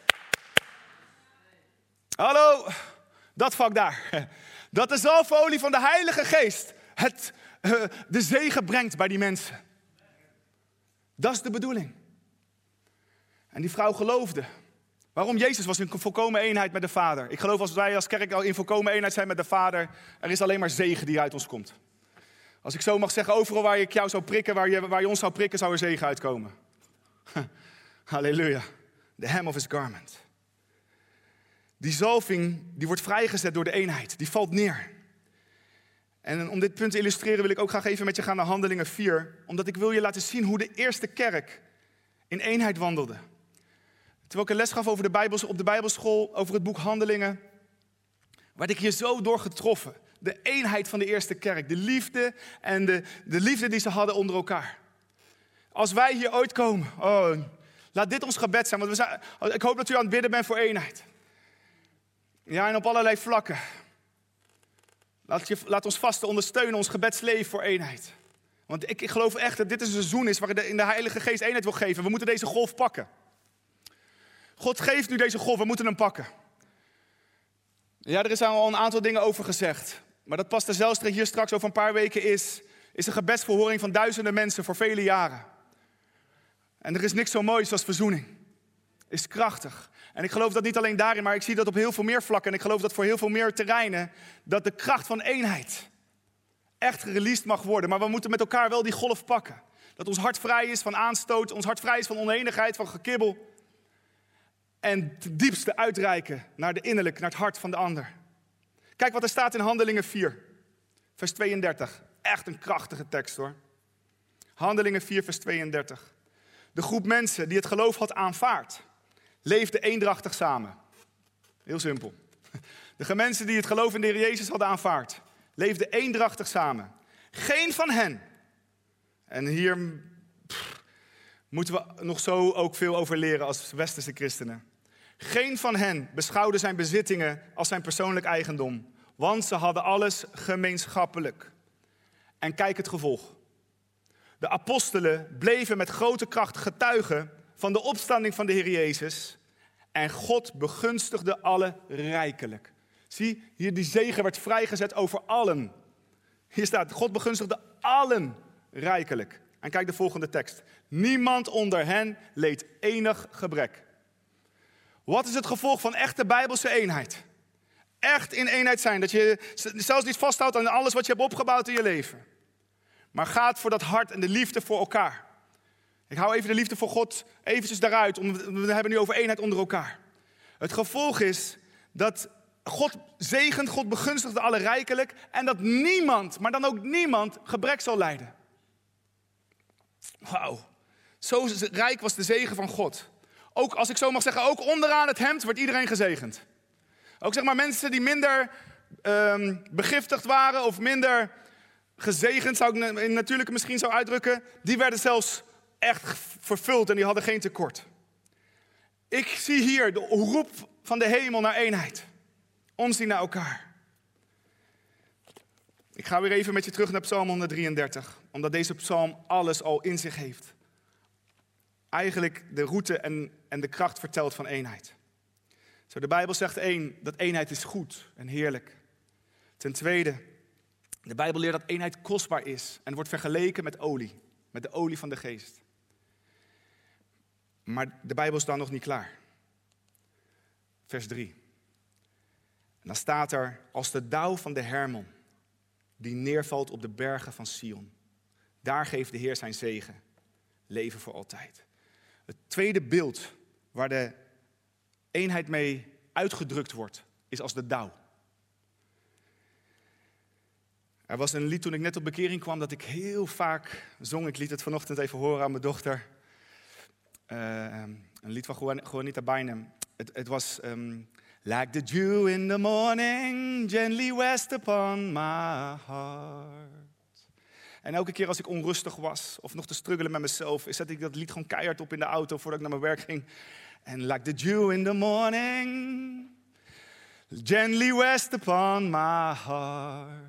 Hallo, dat vak daar. Dat de zalfolie van de Heilige Geest de zegen brengt bij die mensen. Dat is de bedoeling. En die vrouw geloofde. Waarom? Jezus was in volkomen eenheid met de Vader. Ik geloof als wij als kerk al in volkomen eenheid zijn met de Vader, er is alleen maar zegen die uit ons komt. Als ik zo mag zeggen, overal waar ik jou zou prikken, waar je ons zou prikken, zou er zegen uitkomen. Halleluja. The hem of his garment. Die zalving, die wordt vrijgezet door de eenheid. Die valt neer. En om dit punt te illustreren wil ik ook graag even met je gaan naar Handelingen 4. Omdat ik wil je laten zien hoe de eerste kerk in eenheid wandelde. Terwijl ik een les gaf op de Bijbelschool, over het boek Handelingen, werd ik hier zo door getroffen. De eenheid van de eerste kerk. De liefde en de liefde die ze hadden onder elkaar. Als wij hier ooit komen, laat dit ons gebed zijn. Want ik hoop dat u aan het bidden bent voor eenheid. Ja, en op allerlei vlakken. Laat ons vasten ondersteunen, ons gebedsleven voor eenheid. Want ik geloof echt dat dit een seizoen is waarin de Heilige Geest eenheid wil geven. We moeten deze golf pakken. God geeft nu deze golf, we moeten hem pakken. Ja, er is al een aantal dingen over gezegd. Maar dat Pastor Zijlstra hier straks over een paar weken is een gebedsverhoring van duizenden mensen voor vele jaren. En er is niks zo moois als verzoening. Is krachtig. En ik geloof dat niet alleen daarin, maar ik zie dat op heel veel meer vlakken. En ik geloof dat voor heel veel meer terreinen, dat de kracht van eenheid echt gereleased mag worden. Maar we moeten met elkaar wel die golf pakken. Dat ons hart vrij is van aanstoot, ons hart vrij is van oneenigheid, van gekibbel. En het diepste uitreiken naar de innerlijk, naar het hart van de ander. Kijk wat er staat in Handelingen 4, vers 32. Echt een krachtige tekst hoor. Handelingen 4, vers 32. De groep mensen die het geloof had aanvaard, leefde eendrachtig samen. Heel simpel. De mensen die het geloof in de Heer Jezus hadden aanvaard, leefden eendrachtig samen. Geen van hen. En hier moeten we nog zo ook veel over leren als westerse christenen. Geen van hen beschouwde zijn bezittingen als zijn persoonlijk eigendom. Want ze hadden alles gemeenschappelijk. En kijk het gevolg. De apostelen bleven met grote kracht getuigen van de opstanding van de Heer Jezus. En God begunstigde allen rijkelijk. Zie, hier die zegen werd vrijgezet over allen. Hier staat, God begunstigde allen rijkelijk. En kijk de volgende tekst. Niemand onder hen leed enig gebrek. Wat is het gevolg van echte Bijbelse eenheid? Echt in eenheid zijn. Dat je zelfs niet vasthoudt aan alles wat je hebt opgebouwd in je leven. Maar gaat voor dat hart en de liefde voor elkaar. Ik hou even de liefde voor God eventjes daaruit. We hebben nu over eenheid onder elkaar. Het gevolg is dat God zegent, God begunstigde alle rijkelijk. En dat niemand, maar dan ook niemand, gebrek zal lijden. Wauw. Zo rijk was de zegen van God. Ook, als ik zo mag zeggen, ook onderaan het hemd werd iedereen gezegend. Ook zeg maar mensen die minder begiftigd waren of minder gezegend, zou ik natuurlijk misschien zo uitdrukken, die werden zelfs echt vervuld en die hadden geen tekort. Ik zie hier de roep van de hemel naar eenheid. Omzien naar elkaar. Ik ga weer even met je terug naar Psalm 133, omdat deze psalm alles al in zich heeft. Eigenlijk de route en de kracht vertelt van eenheid. Zo, de Bijbel zegt dat eenheid is goed en heerlijk. Ten tweede, de Bijbel leert dat eenheid kostbaar is en wordt vergeleken met olie, met de olie van de geest. Maar de Bijbel is dan nog niet klaar. Vers 3. En dan staat er, als de dauw van de Hermon, die neervalt op de bergen van Sion. Daar geeft de Heer zijn zegen, leven voor altijd. Het tweede beeld waar de eenheid mee uitgedrukt wordt, is als de dauw. Er was een lied toen ik net op bekering kwam dat ik heel vaak zong. Ik liet het vanochtend even horen aan mijn dochter. Een lied van Juanita Bynum. Het was like the dew in the morning, gently rest upon my heart. En elke keer als ik onrustig was of nog te struggelen met mezelf, zette ik dat lied gewoon keihard op in de auto voordat ik naar mijn werk ging. En like the dew in the morning, gently rest upon my heart.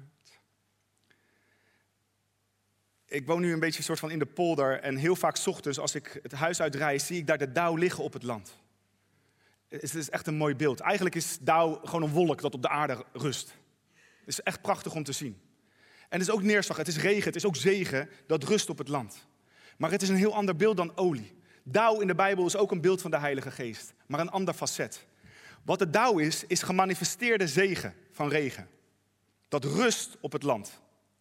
Ik woon nu een beetje soort van in de polder en heel vaak 's ochtends als ik het huis uitrijd, zie ik daar de dauw liggen op het land. Het is echt een mooi beeld. Eigenlijk is dauw gewoon een wolk dat op de aarde rust. Het is echt prachtig om te zien. En het is ook neerslag, het is regen, het is ook zegen dat rust op het land. Maar het is een heel ander beeld dan olie. Dauw in de Bijbel is ook een beeld van de Heilige Geest, maar een ander facet. Wat de dauw is gemanifesteerde zegen van regen. Dat rust op het land.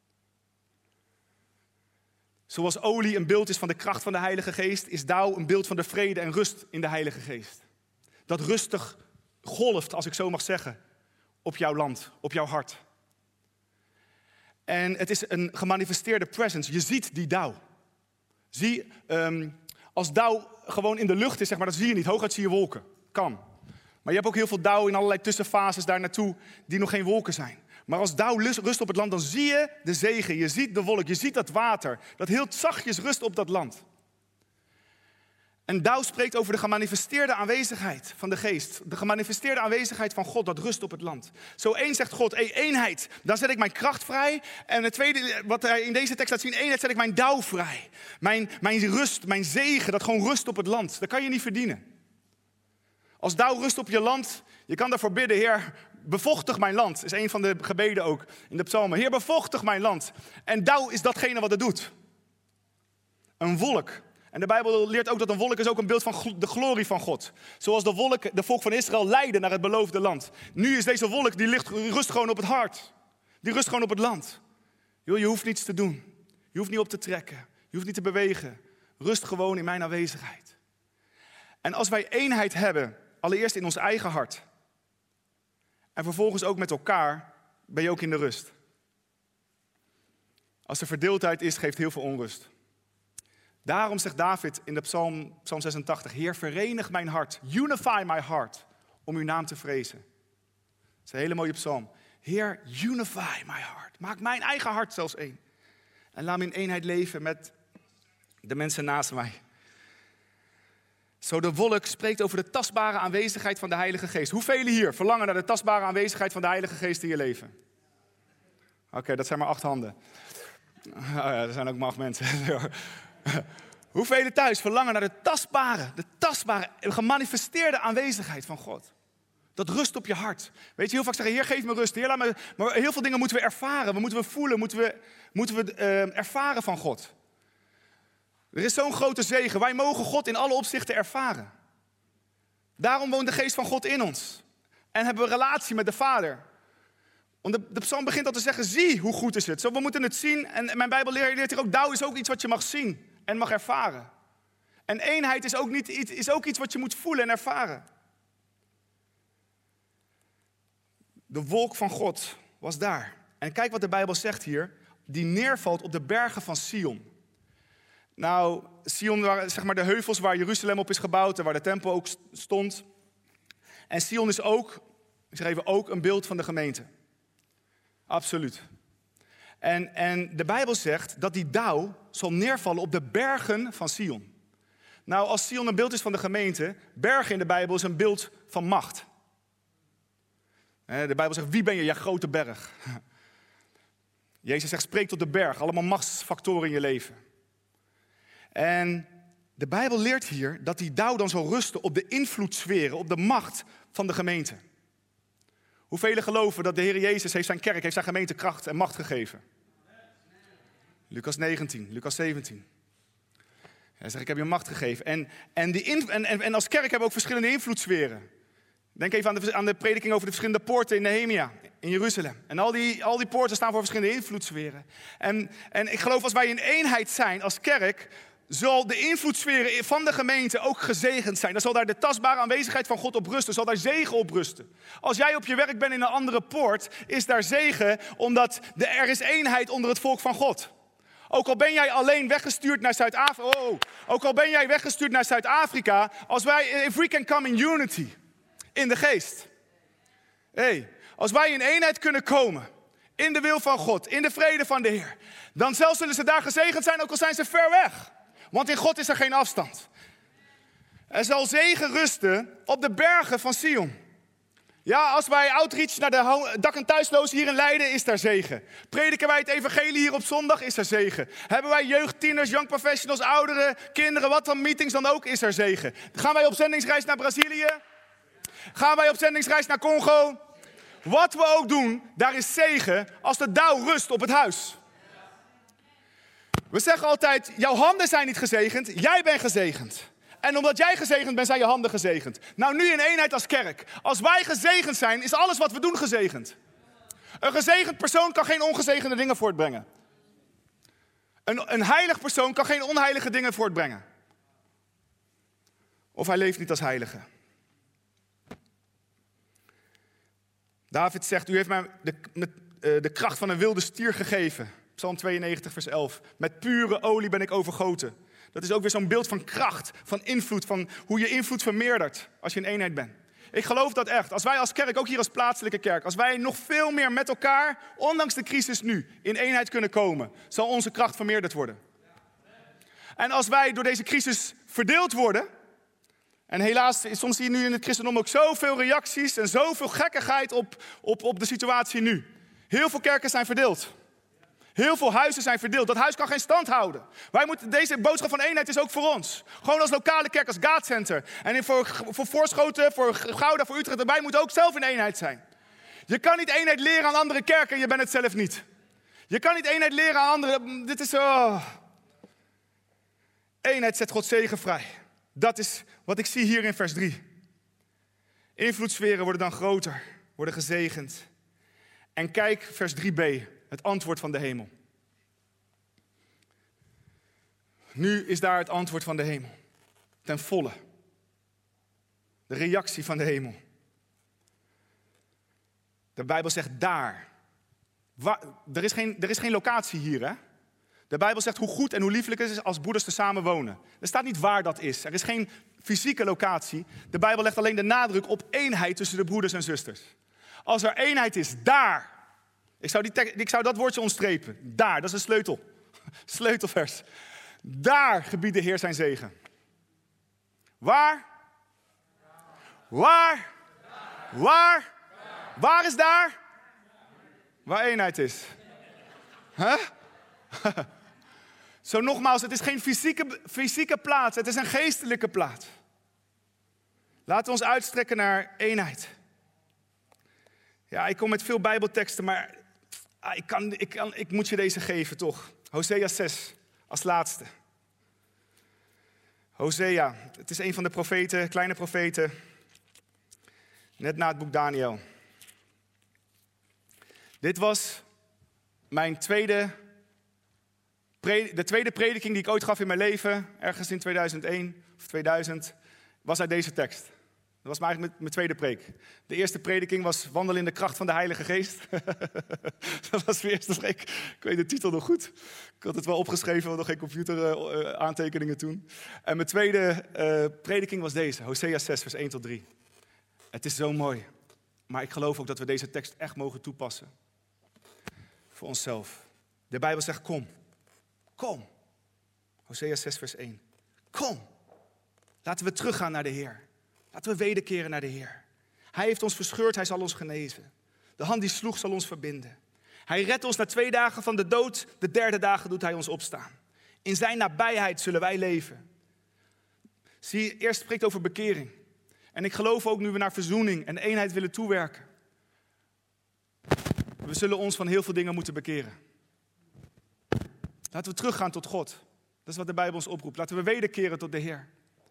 Zoals olie een beeld is van de kracht van de Heilige Geest, is dauw een beeld van de vrede en rust in de Heilige Geest. Dat rustig golft, als ik zo mag zeggen, op jouw land, op jouw hart. En het is een gemanifesteerde presence. Je ziet die dauw. Zie, als dauw gewoon in de lucht is, zeg maar, dat zie je niet. Hooguit zie je wolken. Kan. Maar je hebt ook heel veel dauw in allerlei tussenfases daar naartoe die nog geen wolken zijn. Maar als dauw rust op het land, dan zie je de zegen. Je ziet de wolk, je ziet dat water. Dat heel zachtjes rust op dat land. En dauw spreekt over de gemanifesteerde aanwezigheid van de geest. De gemanifesteerde aanwezigheid van God, dat rust op het land. Zo één zegt God, eenheid, dan zet ik mijn kracht vrij. En het tweede, wat hij in deze tekst laat zien, eenheid zet ik mijn dauw vrij. Mijn rust, mijn zegen, dat gewoon rust op het land. Dat kan je niet verdienen. Als dauw rust op je land, je kan daarvoor bidden, Heer, bevochtig mijn land. Dat is een van de gebeden ook in de psalmen. Heer, bevochtig mijn land. En dauw is datgene wat het doet. Een wolk. En de Bijbel leert ook dat een wolk is ook een beeld van de glorie van God. Zoals de volk van Israël leidde naar het beloofde land. Nu is deze wolk, die rust gewoon op het hart. Die rust gewoon op het land. Je hoeft niets te doen. Je hoeft niet op te trekken. Je hoeft niet te bewegen. Rust gewoon in mijn aanwezigheid. En als wij eenheid hebben, allereerst in ons eigen hart. En vervolgens ook met elkaar, ben je ook in de rust. Als er verdeeldheid is, geeft heel veel onrust. Daarom zegt David in de psalm 86, Heer, verenig mijn hart, unify my heart, om uw naam te vrezen. Dat is een hele mooie psalm. Heer, unify my heart. Maak mijn eigen hart zelfs één. En laat me in eenheid leven met de mensen naast mij. Zo de wolk spreekt over de tastbare aanwezigheid van de Heilige Geest. Hoeveel hier verlangen naar de tastbare aanwezigheid van de Heilige Geest in je leven? Oké, dat zijn maar 8 handen. Oh ja, er zijn ook maar 8 mensen. Hoeveel thuis verlangen naar de tastbare, gemanifesteerde aanwezigheid van God? Dat rust op je hart. Weet je, heel vaak zeggen, Heer, geef me rust. Heer, laat me. Maar heel veel dingen moeten we ervaren. Moeten we voelen, moeten we ervaren van God. Er is zo'n grote zegen. Wij mogen God in alle opzichten ervaren. Daarom woont de geest van God in ons. En hebben we een relatie met de Vader. Want de psalm begint al te zeggen, zie hoe goed is het. Zo, we moeten het zien. En mijn Bijbel leert hier ook, dauw is ook iets wat je mag zien en mag ervaren. En eenheid is ook iets wat je moet voelen en ervaren. De wolk van God was daar. En kijk wat de Bijbel zegt hier. Die neervalt op de bergen van Sion. Nou, Sion waren zeg maar de heuvels waar Jeruzalem op is gebouwd en waar de tempel ook stond. En Sion is ook, ik zeg even, ook een beeld van de gemeente. Absoluut. En de Bijbel zegt dat die dauw zal neervallen op de bergen van Sion. Nou, als Sion een beeld is van de gemeente, bergen in de Bijbel is een beeld van macht. De Bijbel zegt, wie ben je, ja grote berg? Jezus zegt, spreek tot de berg. Allemaal machtsfactoren in je leven. En de Bijbel leert hier dat die dauw dan zal rusten op de invloedssferen, op de macht van de gemeente. Hoeveel geloven dat de Heer Jezus heeft zijn kerk, heeft zijn gemeente kracht en macht gegeven? Lucas 19, Lucas 17. Hij zegt, ik heb je macht gegeven. En als kerk hebben we ook verschillende invloedssferen. Denk even aan de prediking over de verschillende poorten in Nehemia, in Jeruzalem. En al die poorten staan voor verschillende invloedssferen. En ik geloof als wij in eenheid zijn als kerk, zal de invloedssferen van de gemeente ook gezegend zijn. Dan zal daar de tastbare aanwezigheid van God op rusten. Zal daar zegen op rusten. Als jij op je werk bent in een andere poort, is daar zegen, omdat er is eenheid onder het volk van God. Ook al ben jij alleen weggestuurd naar Zuid-Afrika. Ook al ben jij weggestuurd naar Zuid-Afrika. If we can come in unity. In de geest. Als wij in eenheid kunnen komen. In de wil van God. In de vrede van de Heer. Dan zelfs zullen ze daar gezegend zijn, ook al zijn ze ver weg. Want in God is er geen afstand. Er zal zegen rusten op de bergen van Sion. Ja, als wij outreach naar de dak- en thuislozen hier in Leiden, is daar zegen. Prediken wij het evangelie hier op zondag, is er zegen. Hebben wij jeugd, tieners, young professionals, ouderen, kinderen, wat dan meetings dan ook, is er zegen. Gaan wij op zendingsreis naar Brazilië? Gaan wij op zendingsreis naar Congo? Wat we ook doen, daar is zegen als de dauw rust op het huis. We zeggen altijd, jouw handen zijn niet gezegend, jij bent gezegend. En omdat jij gezegend bent, zijn je handen gezegend. Nou, nu in eenheid als kerk. Als wij gezegend zijn, is alles wat we doen gezegend. Een gezegend persoon kan geen ongezegende dingen voortbrengen. Een heilig persoon kan geen onheilige dingen voortbrengen. Of hij leeft niet als heilige. David zegt, u heeft mij de kracht van een wilde stier gegeven. Psalm 92, vers 11. Met pure olie ben ik overgoten. Dat is ook weer zo'n beeld van kracht, van invloed, van hoe je invloed vermeerdert als je in eenheid bent. Ik geloof dat echt. Als wij als kerk, ook hier als plaatselijke kerk, als wij nog veel meer met elkaar, ondanks de crisis nu, in eenheid kunnen komen, zal onze kracht vermeerderd worden. En als wij door deze crisis verdeeld worden, en helaas, soms zie je nu in het christendom ook zoveel reacties en zoveel gekkigheid op de situatie nu. Heel veel kerken zijn verdeeld. Heel veel huizen zijn verdeeld. Dat huis kan geen stand houden. Deze boodschap van eenheid is ook voor ons. Gewoon als lokale kerk, als God Center. En voor Voorschoten, voor Gouda, voor Utrecht. Wij moeten ook zelf in eenheid zijn. Je kan niet eenheid leren aan andere kerken en je bent het zelf niet. Je kan niet eenheid leren aan anderen. Dit is zo. Eenheid zet Gods zegen vrij. Dat is wat ik zie hier in vers 3. Invloedssferen worden dan groter, worden gezegend. En kijk vers 3b, het antwoord van de hemel. Nu is daar het antwoord van de hemel. Ten volle. De reactie van de hemel. De Bijbel zegt daar. Er is geen locatie hier, hè? De Bijbel zegt hoe goed en hoe lieflijk het is als broeders te samen wonen. Er staat niet waar dat is. Er is geen fysieke locatie. De Bijbel legt alleen de nadruk op eenheid tussen de broeders en zusters. Als er eenheid is, daar. Ik zou dat woordje ontstrepen. Daar, dat is een sleutel. Sleutelvers. Daar gebiedt de Heer zijn zegen. Waar? Waar? Waar? Waar is daar? Waar eenheid is. Huh? Zo nogmaals, het is geen fysieke plaats, het is een geestelijke plaats. Laten we ons uitstrekken naar eenheid. Ja, ik kom met veel Bijbelteksten, maar ik moet je deze geven toch. Hosea 6, als laatste. Hosea, het is een van de profeten, kleine profeten, net na het boek Daniel. Dit was mijn tweede prediking die ik ooit gaf in mijn leven, ergens in 2001 of 2000, was uit deze tekst. Dat was eigenlijk mijn tweede preek. De eerste prediking was wandelen in de kracht van de Heilige Geest. Dat was mijn eerste preek. Ik weet de titel nog goed. Ik had het wel opgeschreven, want nog geen computer aantekeningen toen. En mijn tweede prediking was deze, Hosea 6, vers 1 tot 3. Het is zo mooi. Maar ik geloof ook dat we deze tekst echt mogen toepassen. Voor onszelf. De Bijbel zegt kom. Kom. Hosea 6 vers 1. Kom. Laten we teruggaan naar de Heer. Laten we wederkeren naar de Heer. Hij heeft ons verscheurd, hij zal ons genezen. De hand die sloeg zal ons verbinden. Hij redt ons na 2 dagen van de dood. De 3e dagen doet hij ons opstaan. In zijn nabijheid zullen wij leven. Zie, eerst spreekt over bekering. En ik geloof ook nu we naar verzoening en eenheid willen toewerken. We zullen ons van heel veel dingen moeten bekeren. Laten we teruggaan tot God. Dat is wat de Bijbel ons oproept. Laten we wederkeren tot de Heer.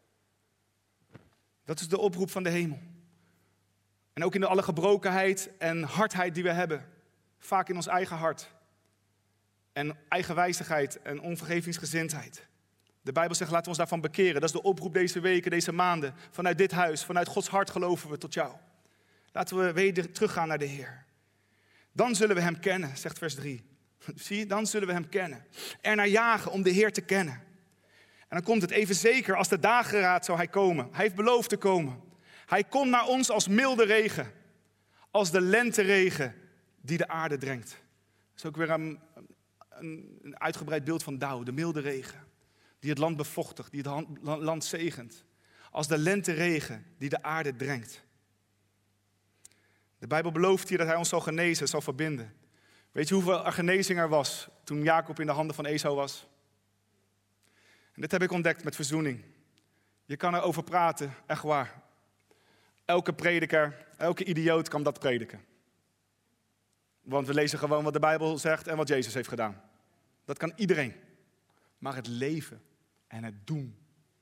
Dat is de oproep van de hemel. En ook in alle gebrokenheid en hardheid die we hebben. Vaak in ons eigen hart. En eigenwijzigheid en onvergevingsgezindheid. De Bijbel zegt, laten we ons daarvan bekeren. Dat is de oproep deze weken, deze maanden. Vanuit dit huis, vanuit Gods hart geloven we tot jou. Laten we weer teruggaan naar de Heer. Dan zullen we hem kennen, zegt vers 3. Zie je, dan zullen we hem kennen. Er naar jagen om de Heer te kennen. En dan komt het even zeker, als de dageraad zou hij komen. Hij heeft beloofd te komen. Hij komt naar ons als milde regen. Als de lenteregen die de aarde drenkt. Dat is ook weer een uitgebreid beeld van dauw, de milde regen. Die het land bevochtigt, die het land zegent. Als de lenteregen die de aarde drenkt. De Bijbel belooft hier dat hij ons zal genezen, zal verbinden. Weet je hoeveel genezing er was toen Jacob in de handen van Esau was? En dit heb ik ontdekt met verzoening. Je kan erover praten, echt waar. Elke prediker, elke idioot kan dat prediken. Want we lezen gewoon wat de Bijbel zegt en wat Jezus heeft gedaan. Dat kan iedereen. Maar het leven en het doen.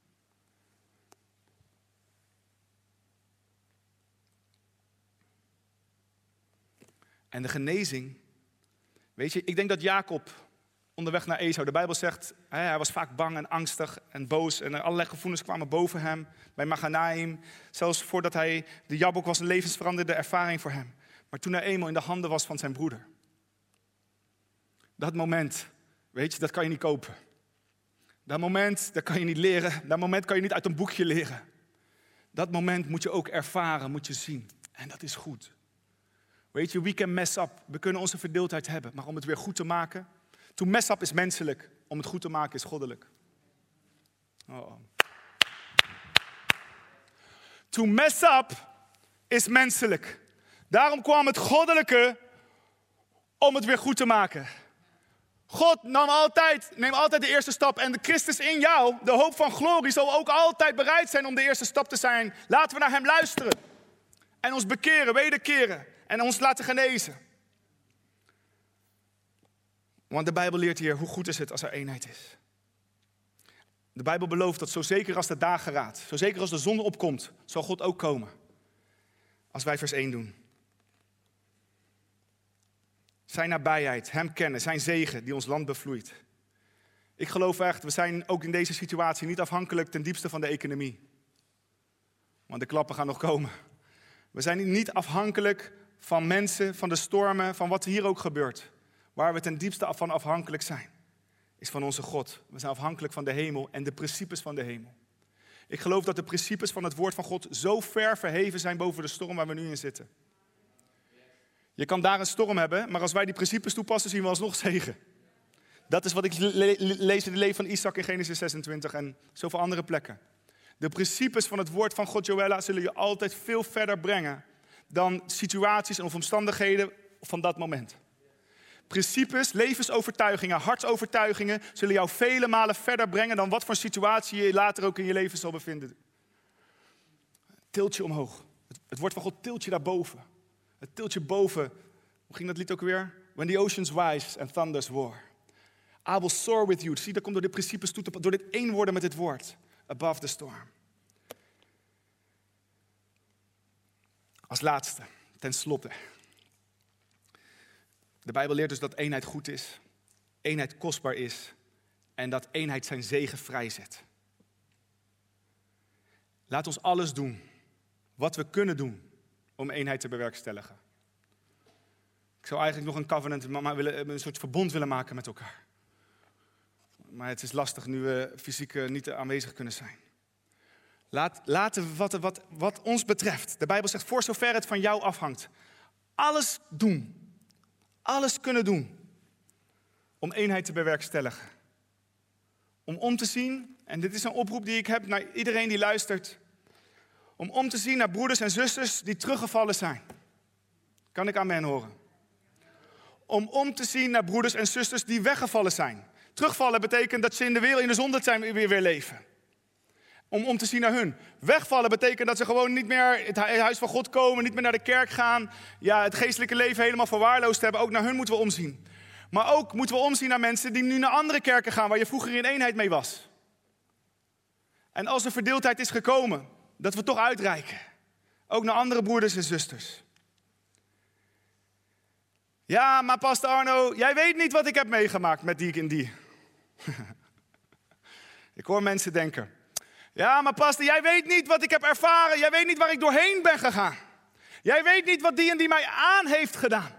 En de genezing. Weet je, ik denk dat Jacob onderweg naar Esau, de Bijbel zegt, hij was vaak bang en angstig en boos. En allerlei gevoelens kwamen boven hem bij Maganaim. Zelfs voordat hij de Jabok was, een levensveranderende ervaring voor hem. Maar toen hij eenmaal in de handen was van zijn broeder. Dat moment, weet je, dat kan je niet kopen. Dat moment, dat kan je niet leren. Dat moment kan je niet uit een boekje leren. Dat moment moet je ook ervaren, moet je zien. En dat is goed. Weet je, we can mess up. We kunnen onze verdeeldheid hebben. Maar om het weer goed te maken. To mess up is menselijk. Om het goed te maken is goddelijk. Oh. To mess up is menselijk. Daarom kwam het goddelijke om het weer goed te maken. God neemt altijd de eerste stap. En de Christus in jou, de hoop van glorie, zal ook altijd bereid zijn om de eerste stap te zijn. Laten we naar hem luisteren. En ons bekeren, wederkeren. En ons laten genezen. Want de Bijbel leert hier hoe goed is het als er eenheid is. De Bijbel belooft dat zo zeker als de dageraad, zo zeker als de zon opkomt, zal God ook komen. Als wij vers 1 doen. Zijn nabijheid, hem kennen, zijn zegen die ons land bevloeit. Ik geloof echt, we zijn ook in deze situatie niet afhankelijk ten diepste van de economie. Want de klappen gaan nog komen. We zijn niet afhankelijk van mensen, van de stormen, van wat hier ook gebeurt. Waar we ten diepste van afhankelijk zijn, is van onze God. We zijn afhankelijk van de hemel en de principes van de hemel. Ik geloof dat de principes van het woord van God zo ver verheven zijn boven de storm waar we nu in zitten. Je kan daar een storm hebben, maar als wij die principes toepassen, zien we alsnog zegen. Dat is wat ik lees in het leven van Isaac in Genesis 26 en zoveel andere plekken. De principes van het woord van God, Joella, zullen je altijd veel verder brengen dan situaties of omstandigheden van dat moment. Principes, levensovertuigingen, hartsovertuigingen zullen jou vele malen verder brengen dan wat voor situatie je later ook in je leven zal bevinden. Tilt je omhoog. Het woord van God tilt je daarboven. Het tilt je boven. Hoe ging dat lied ook weer? When the oceans rise and thunders roar. I will soar with you. Zie, dat komt door dit principes toe, door dit één worden met dit woord. Above the storm. Als laatste, ten slotte. De Bijbel leert dus dat eenheid goed is, eenheid kostbaar is en dat eenheid zijn zegen vrijzet. Laat ons alles doen wat we kunnen doen om eenheid te bewerkstelligen. Ik zou eigenlijk nog een covenant, een soort verbond willen maken met elkaar. Maar het is lastig nu we fysiek niet aanwezig kunnen zijn. Laten we wat ons betreft, de Bijbel zegt, voor zover het van jou afhangt, alles doen. Alles kunnen doen om eenheid te bewerkstelligen. Om te zien, en dit is een oproep die ik heb naar iedereen die luistert, om te zien naar broeders en zusters die teruggevallen zijn. Kan ik amen horen? Om te zien naar broeders en zusters die weggevallen zijn. Terugvallen betekent dat ze in de wereld, in de zonde zijn weer leven. Om te zien naar hun. Wegvallen betekent dat ze gewoon niet meer het huis van God komen, niet meer naar de kerk gaan. Ja, het geestelijke leven helemaal verwaarloosd hebben. Ook naar hun moeten we omzien. Maar ook moeten we omzien naar mensen die nu naar andere kerken gaan, waar je vroeger in eenheid mee was. En als er verdeeldheid is gekomen, dat we toch uitreiken. Ook naar andere broeders en zusters. Ja, maar pastor Arno, jij weet niet wat ik heb meegemaakt met die en die. Ik hoor mensen denken. Ja, maar pastor, jij weet niet wat ik heb ervaren. Jij weet niet waar ik doorheen ben gegaan. Jij weet niet wat die en die mij aan heeft gedaan.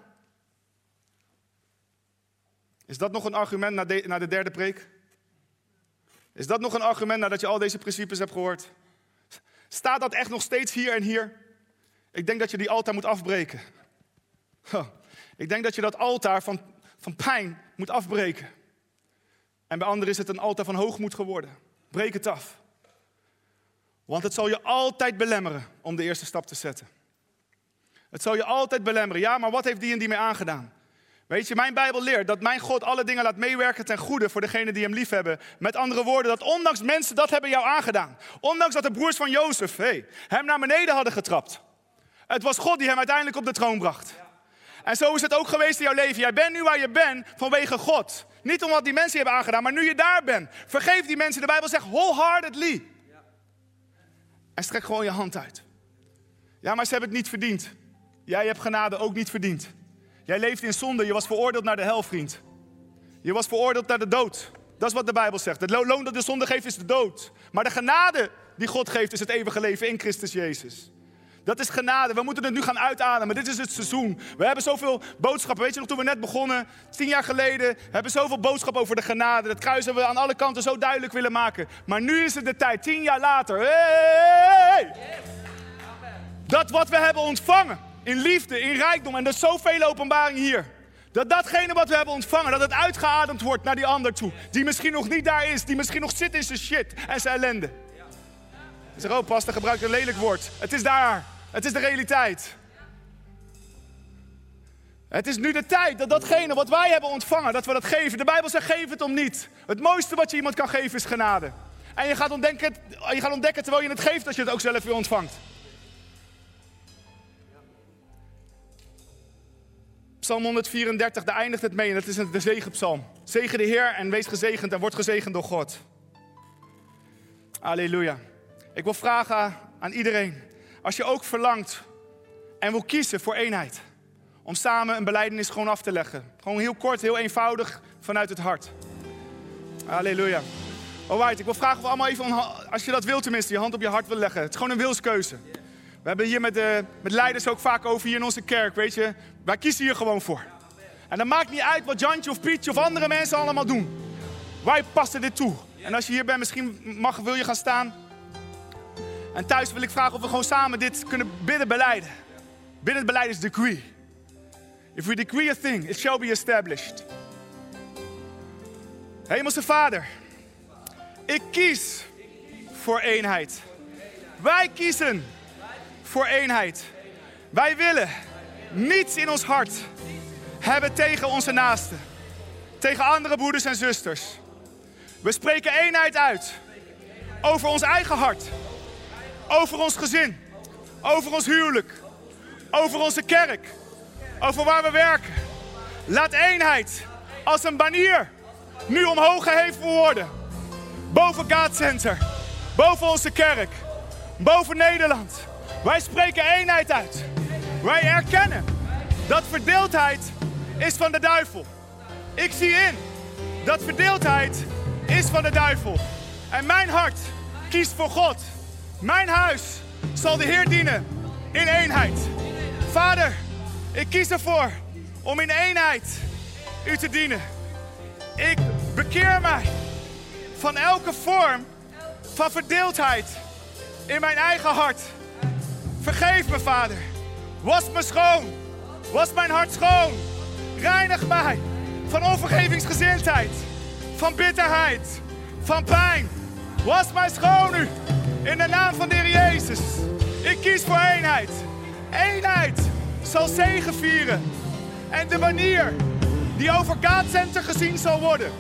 Is dat nog een argument naar de derde preek? Is dat nog een argument nadat je al deze principes hebt gehoord? Staat dat echt nog steeds hier en hier? Ik denk dat je die altaar moet afbreken. Ik denk dat je dat altaar van pijn moet afbreken. En bij anderen is het een altaar van hoogmoed geworden. Breek het af. Want het zal je altijd belemmeren om de eerste stap te zetten. Het zal je altijd belemmeren. Ja, maar wat heeft die en die mij aangedaan? Weet je, mijn Bijbel leert dat mijn God alle dingen laat meewerken ten goede voor degenen die hem lief hebben. Met andere woorden, dat ondanks mensen dat hebben jou aangedaan. Ondanks dat de broers van Jozef hem naar beneden hadden getrapt. Het was God die hem uiteindelijk op de troon bracht. En zo is het ook geweest in jouw leven. Jij bent nu waar je bent vanwege God. Niet omdat die mensen je hebben aangedaan, maar nu je daar bent. Vergeef die mensen. De Bijbel zegt wholeheartedly. En strek gewoon je hand uit. Ja, maar ze hebben het niet verdiend. Jij hebt genade ook niet verdiend. Jij leeft in zonde. Je was veroordeeld naar de hel, vriend. Je was veroordeeld naar de dood. Dat is wat de Bijbel zegt. Het loon dat de zonde geeft is de dood. Maar de genade die God geeft is het eeuwige leven in Christus Jezus. Dat is genade. We moeten het nu gaan uitademen. Dit is het seizoen. We hebben zoveel boodschappen. Weet je nog, toen we net begonnen, 10 jaar geleden, hebben we zoveel boodschap over de genade. Dat kruis hebben we aan alle kanten zo duidelijk willen maken. Maar nu is het de tijd, 10 jaar later. Hey! Dat wat we hebben ontvangen, in liefde, in rijkdom, en er is zoveel openbaring hier. Dat datgene wat we hebben ontvangen, dat het uitgeademd wordt naar die ander toe. Die misschien nog niet daar is, die misschien nog zit in zijn shit en zijn ellende. Je zegt, oh pastor, gebruik een lelijk woord. Het is daar. Het is de realiteit. Het is nu de tijd dat datgene wat wij hebben ontvangen, dat we dat geven. De Bijbel zegt, geef het om niet. Het mooiste wat je iemand kan geven is genade. En je gaat ontdekken terwijl je het geeft, dat je het ook zelf weer ontvangt. Psalm 134, daar eindigt het mee en dat is de zegenpsalm. Zegen de Heer en wees gezegend en word gezegend door God. Halleluja. Ik wil vragen aan iedereen, als je ook verlangt en wil kiezen voor eenheid. Om samen een belijdenis gewoon af te leggen. Gewoon heel kort, heel eenvoudig, vanuit het hart. Halleluja. Alright, ik wil vragen of we allemaal even, als je dat wilt tenminste, je hand op je hart wil leggen. Het is gewoon een wilskeuze. We hebben hier met leiders ook vaak over hier in onze kerk, weet je. Wij kiezen hier gewoon voor. En dat maakt niet uit wat Jantje of Pietje of andere mensen allemaal doen. Wij passen dit toe. En als je hier bent, misschien wil je gaan staan. En thuis wil ik vragen of we gewoon samen dit kunnen bidden belijden. Bidden het belijden is decree. If we decree a thing, it shall be established. Hemelse Vader, ik kies voor eenheid. Wij kiezen voor eenheid. Wij willen niets in ons hart hebben tegen onze naasten. Tegen andere broeders en zusters. We spreken eenheid uit. Over ons eigen hart. Over ons gezin. Over ons huwelijk. Over onze kerk. Over waar we werken. Laat eenheid als een banier nu omhoog geheven worden. Boven God Center. Boven onze kerk. Boven Nederland. Wij spreken eenheid uit. Wij erkennen dat verdeeldheid is van de duivel. Ik zie in dat verdeeldheid is van de duivel. En mijn hart kiest voor God. Mijn huis zal de Heer dienen in eenheid. Vader, ik kies ervoor om in eenheid u te dienen. Ik bekeer mij van elke vorm van verdeeldheid in mijn eigen hart. Vergeef me, Vader. Was me schoon. Was mijn hart schoon. Reinig mij van onvergevingsgezindheid. Van bitterheid. Van pijn. Was mij schoon u. In de naam van de Heer Jezus. Ik kies voor eenheid. Eenheid zal zegevieren. En de manier die over God Center gezien zal worden,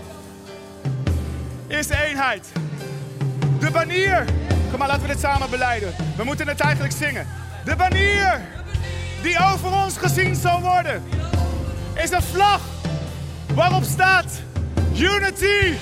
is eenheid. De banier. Kom maar, laten we dit samen belijden. We moeten het eigenlijk zingen. De banier die over ons gezien zal worden, is een vlag waarop staat unity.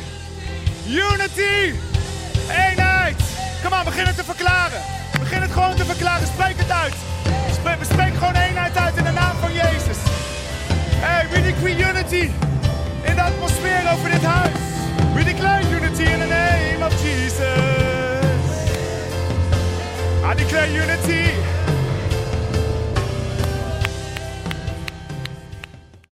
Unity. Eenheid. Kom maar, begin het te verklaren. Begin het gewoon te verklaren. Spreek het uit. Spreek gewoon eenheid uit in de naam van Jezus. Hey, we decree unity in de atmosfeer over dit huis. We declare unity in the name of Jesus. I declare unity